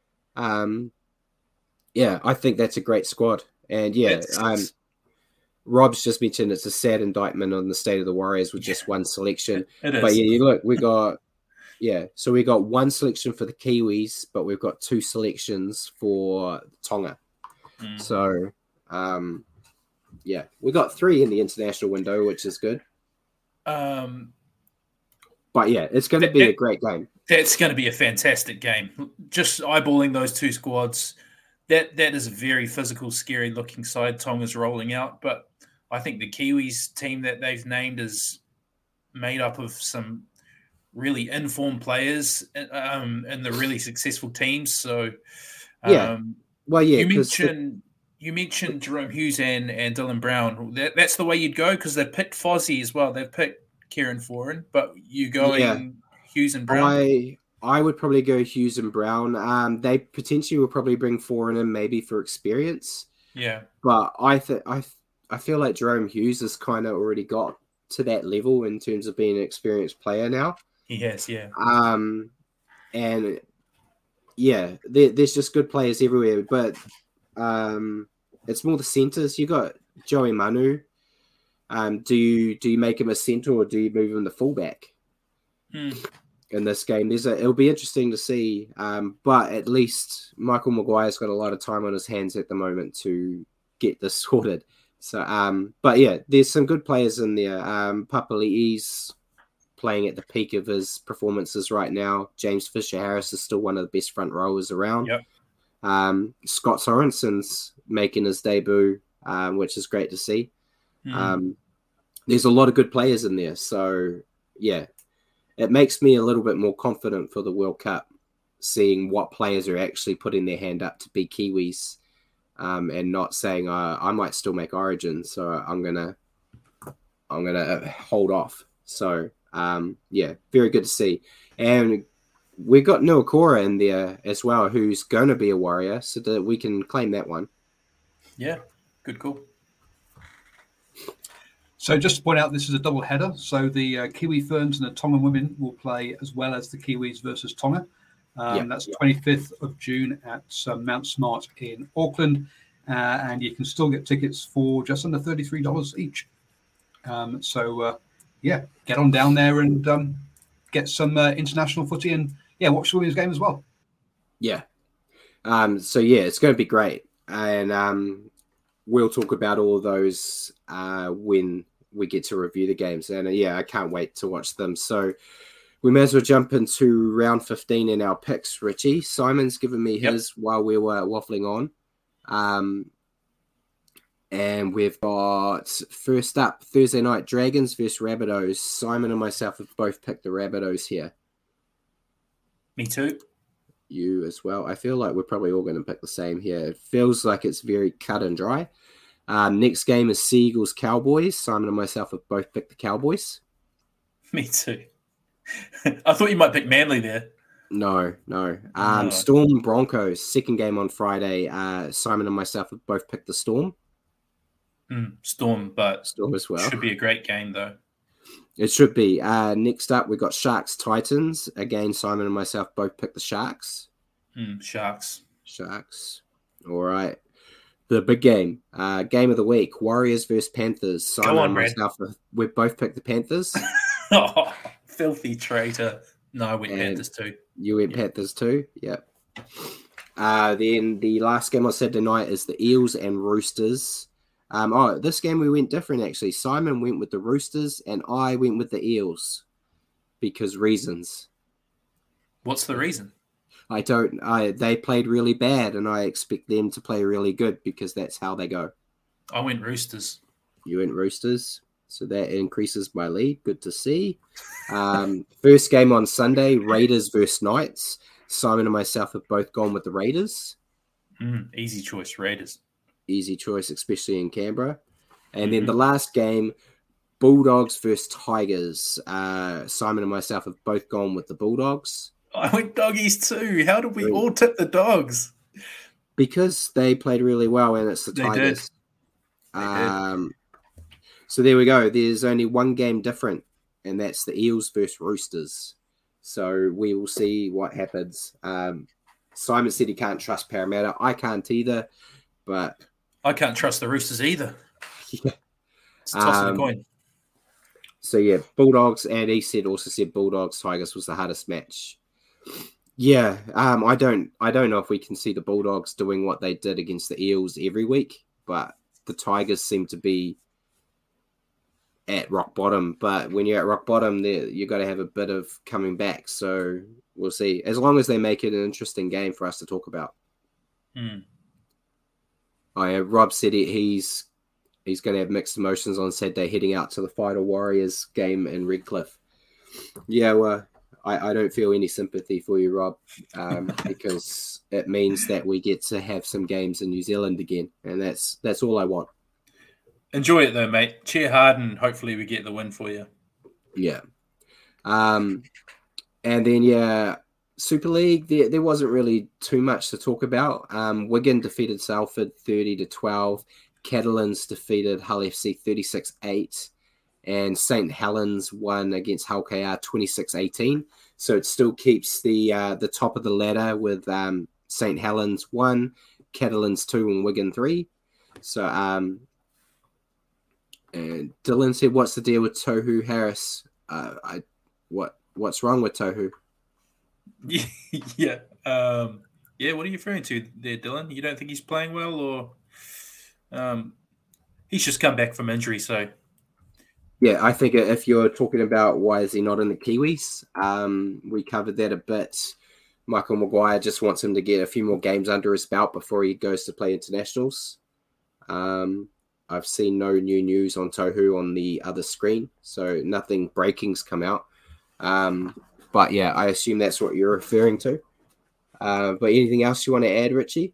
um, yeah, I think that's a great squad. And yeah, um, Rob's just mentioned it's a sad indictment on the state of the Warriors with just one selection.
It is.
But yeah, you look, we got, yeah, so we got one selection for the Kiwis, but we've got two selections for Tonga.
Mm.
So, um, yeah, we got three in the international window, which is good.
Um,
but yeah, it's going to be
that,
a great game.
That's going to be a fantastic game. Just eyeballing those two squads, that that is a very physical, scary-looking side Tonga's rolling out. But I think the Kiwis team that they've named is made up of some really informed players um, and the really successful teams. So, um,
yeah, well, yeah,
you mentioned the... you mentioned Jerome Hughes and, and Dylan Brown. That, that's the way you'd go because they've picked Fozzie as well. They've picked Kieran Foran, but you going
yeah.
Hughes and Brown.
I I would probably go Hughes and Brown. Um, they potentially will probably bring Foran in maybe for experience.
Yeah.
But I th- I th- I feel like Jerome Hughes has kind of already got to that level in terms of being an experienced player now.
He has, yeah.
Um, and yeah, there, there's just good players everywhere. But um, it's more the centers. You got Joey Manu. Um, do you do you make him a center or do you move him to fullback?
Hmm.
In this game, there's a, it'll be interesting to see. Um, but at least Michael Maguire's got a lot of time on his hands at the moment to get this sorted. So, um, but yeah, there's some good players in there. Um, Papali'i's playing at the peak of his performances right now. James Fisher-Harris is still one of the best front rowers around.
Yep.
Um, Scott Sorensen's making his debut, um, which is great to see.
Mm.
Um, there's a lot of good players in there. So, yeah, it makes me a little bit more confident for the World Cup, seeing what players are actually putting their hand up to be Kiwis, um, and not saying uh, I might still make Origin, so I'm gonna I'm gonna hold off. So um, yeah, very good to see, and we got Nuakura in there as well, who's going to be a Warrior, so that we can claim that one.
Yeah, good call.
So just to point out, this is a double header. So the uh, Kiwi Ferns and the Tongan women will play as well as the Kiwis versus Tonga. Um,
Yep.
That's twenty-fifth of June at uh, Mount Smart in Auckland. Uh, and you can still get tickets for just under thirty-three dollars each. Um, so, uh, yeah, get on down there and um, get some uh, international footy and, yeah, watch the women's game as well.
Yeah. Um, so, yeah, it's going to be great. And um, we'll talk about all of those uh, when we get to review the games. And, uh, yeah, I can't wait to watch them. So we may as well jump into round fifteen in our picks, Richie. Simon's given me
Yep.
his while we were waffling on. Um, and we've got, first up, Thursday night, Dragons versus Rabbitohs. Simon and myself have both picked the Rabbitohs here.
Me too.
You as well. I feel like we're probably all going to pick the same here. It feels like it's very cut and dry. Um, next game is Seagulls Cowboys. Simon and myself have both picked the Cowboys.
Me too. I thought you might pick Manly there.
No, no. Um,
No.
Storm Broncos, second game on Friday. Uh, Simon and myself have both picked the Storm.
Mm, Storm, but
Storm as well.
should be a great game though.
It should be. Uh, next up, we've got Sharks Titans. Again, Simon and myself both picked the Sharks.
Mm, Sharks.
Sharks. All right. The big game. Uh, game of the week. Warriors versus Panthers. Simon
on,
and
Red.
myself, we've both picked the Panthers.
Oh, filthy traitor. No, I went
And-
Panthers too.
You went Panthers too? Yep. Uh, then the last game on Saturday night is the Eels and Roosters. Um, oh, this game we went different actually. Simon went with the Roosters and I went with the Eels because reasons.
What's the reason?
I don't. I they played really bad and I expect them to play really good because that's how they go.
I went Roosters.
You went Roosters, so that increases my lead. Good to see. Um, first game on Sunday, Raiders versus Knights. Simon and myself have both gone with the Raiders.
Mm, easy choice, Raiders.
Easy choice, especially in Canberra. And then the last game, Bulldogs versus Tigers. Uh, Simon and myself have both gone with the Bulldogs
I went doggies too. How did we
Really?
all tip the dogs?
because they played really well and it's the
They did.
Tigers.
They did.
Um, so there we go. There's only one game different, and that's the Eels versus Roosters. So we will see what happens. Um, Simon said he can't trust Parramatta. I can't either, but
I can't trust the Roosters either.
yeah.
It's tossing
Um,
a coin.
So yeah, Bulldogs, and he said also said Bulldogs Tigers was the hardest match. Yeah, um, I don't I don't know if we can see the Bulldogs doing what they did against the Eels every week, but the Tigers seem to be at rock bottom. But when you're at rock bottom, there you got to have a bit of coming back. So we'll see. As long as they make it an interesting game for us to talk about.
Hmm.
I Rob said he, he's he's going to have mixed emotions on Saturday, heading out to the Fighter Warriors game in Redcliffe. Yeah, well, I, I don't feel any sympathy for you, Rob, um, because it means that we get to have some games in New Zealand again, and that's that's all I want.
Enjoy it though, mate. Cheer hard and hopefully we get the win for you.
Yeah. Um, and then, yeah, Super League, there, there wasn't really too much to talk about. Um, Wigan defeated Salford thirty to twelve. Catalans defeated Hull F C thirty-six eight. And Saint Helens won against Hull K R twenty-six eighteen. So it still keeps the uh, the top of the ladder with um, Saint Helens one, Catalans two, and Wigan three. So um, and Dylan said, "What's the deal with Tohu Harris? Uh, I what what's wrong with Tohu?"
Yeah, um, yeah. What are you referring to there, Dylan? You don't think he's playing well, or um, he's just come back from injury? So,
yeah, I think if you're talking about why is he not in the Kiwis, um, we covered that a bit. Michael Maguire just wants him to get a few more games under his belt before he goes to play internationals. Um, I've seen no new news on Tohu on the other screen, so nothing breaking's come out. Um, But yeah, I assume that's what you're referring to. Uh, but anything else you want to add, Richie?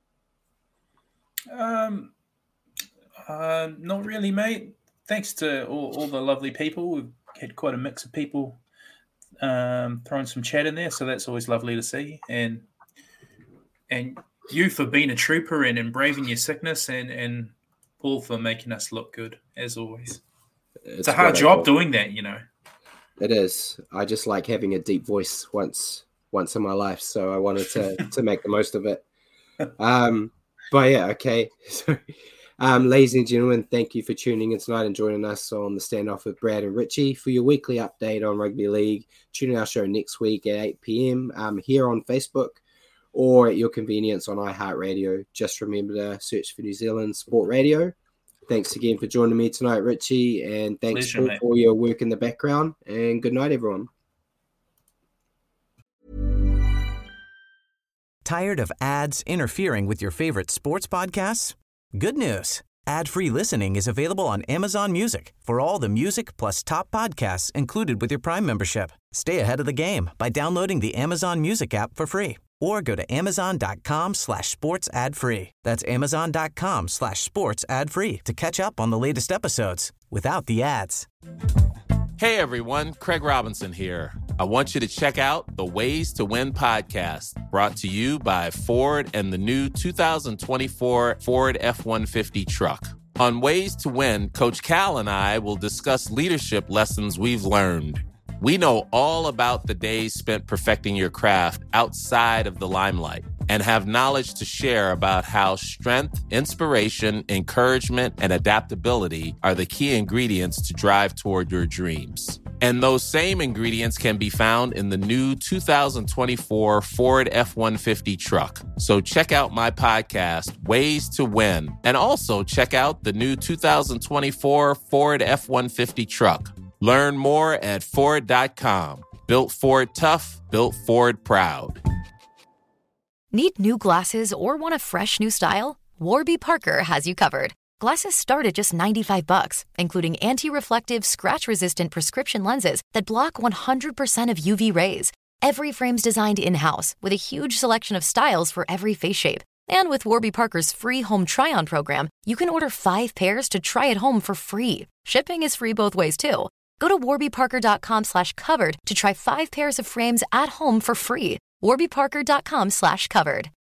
Um, uh, not really, mate. Thanks to all, all the lovely people. We've had quite a mix of people um, throwing some chat in there, so that's always lovely to see. And and you for being a trooper and, and braving your sickness, and, and Paul for making us look good, as always. It's, it's a hard job doing that, you know.
It is. I just like having a deep voice once once in my life, so I wanted to to make the most of it. Um, but yeah, okay. So, um, ladies and gentlemen, thank you for tuning in tonight and joining us on the Standoff with Brad and Richie. For your weekly update on rugby league, tune in our show next week at eight p.m. Um, here on Facebook or at your convenience on iHeartRadio. Just remember to search for New Zealand Sport Radio. Thanks again for joining me tonight, Richie, and thanks Pleasure, for, for your work in the background. And good night, everyone.
Tired of ads interfering with your favorite sports podcasts? Good news. Ad-free listening is available on Amazon Music for all the music plus top podcasts included with your Prime membership. Stay ahead of the game by downloading the Amazon Music app for free or go to amazon.com slash sports ad free. That's amazon.com slash sports ad free to catch up on the latest episodes without the ads.
Hey everyone, Craig Robinson here. I want you to check out the Ways to Win podcast, brought to you by Ford and the new two thousand twenty-four Ford F one fifty truck. On Ways to Win, Coach Cal and I will discuss leadership lessons we've learned. We know all about the days spent perfecting your craft outside of the limelight and have knowledge to share about how strength, inspiration, encouragement, and adaptability are the key ingredients to drive toward your dreams. And those same ingredients can be found in the new two thousand twenty-four Ford F one fifty truck. So check out my podcast, Ways to Win, and also check out the new two thousand twenty-four Ford F one fifty truck. Learn more at Ford dot com. Built Ford tough, built Ford proud.
Need new glasses or want a fresh new style? Warby Parker has you covered. Glasses start at just ninety-five bucks, including anti-reflective, scratch-resistant prescription lenses that block one hundred percent of U V rays. Every frame's designed in-house with a huge selection of styles for every face shape. And with Warby Parker's free home try-on program, you can order five pairs to try at home for free. Shipping is free both ways, too. Go to warbyparker.com slash covered to try five pairs of frames at home for free. warbyparker.com slash covered.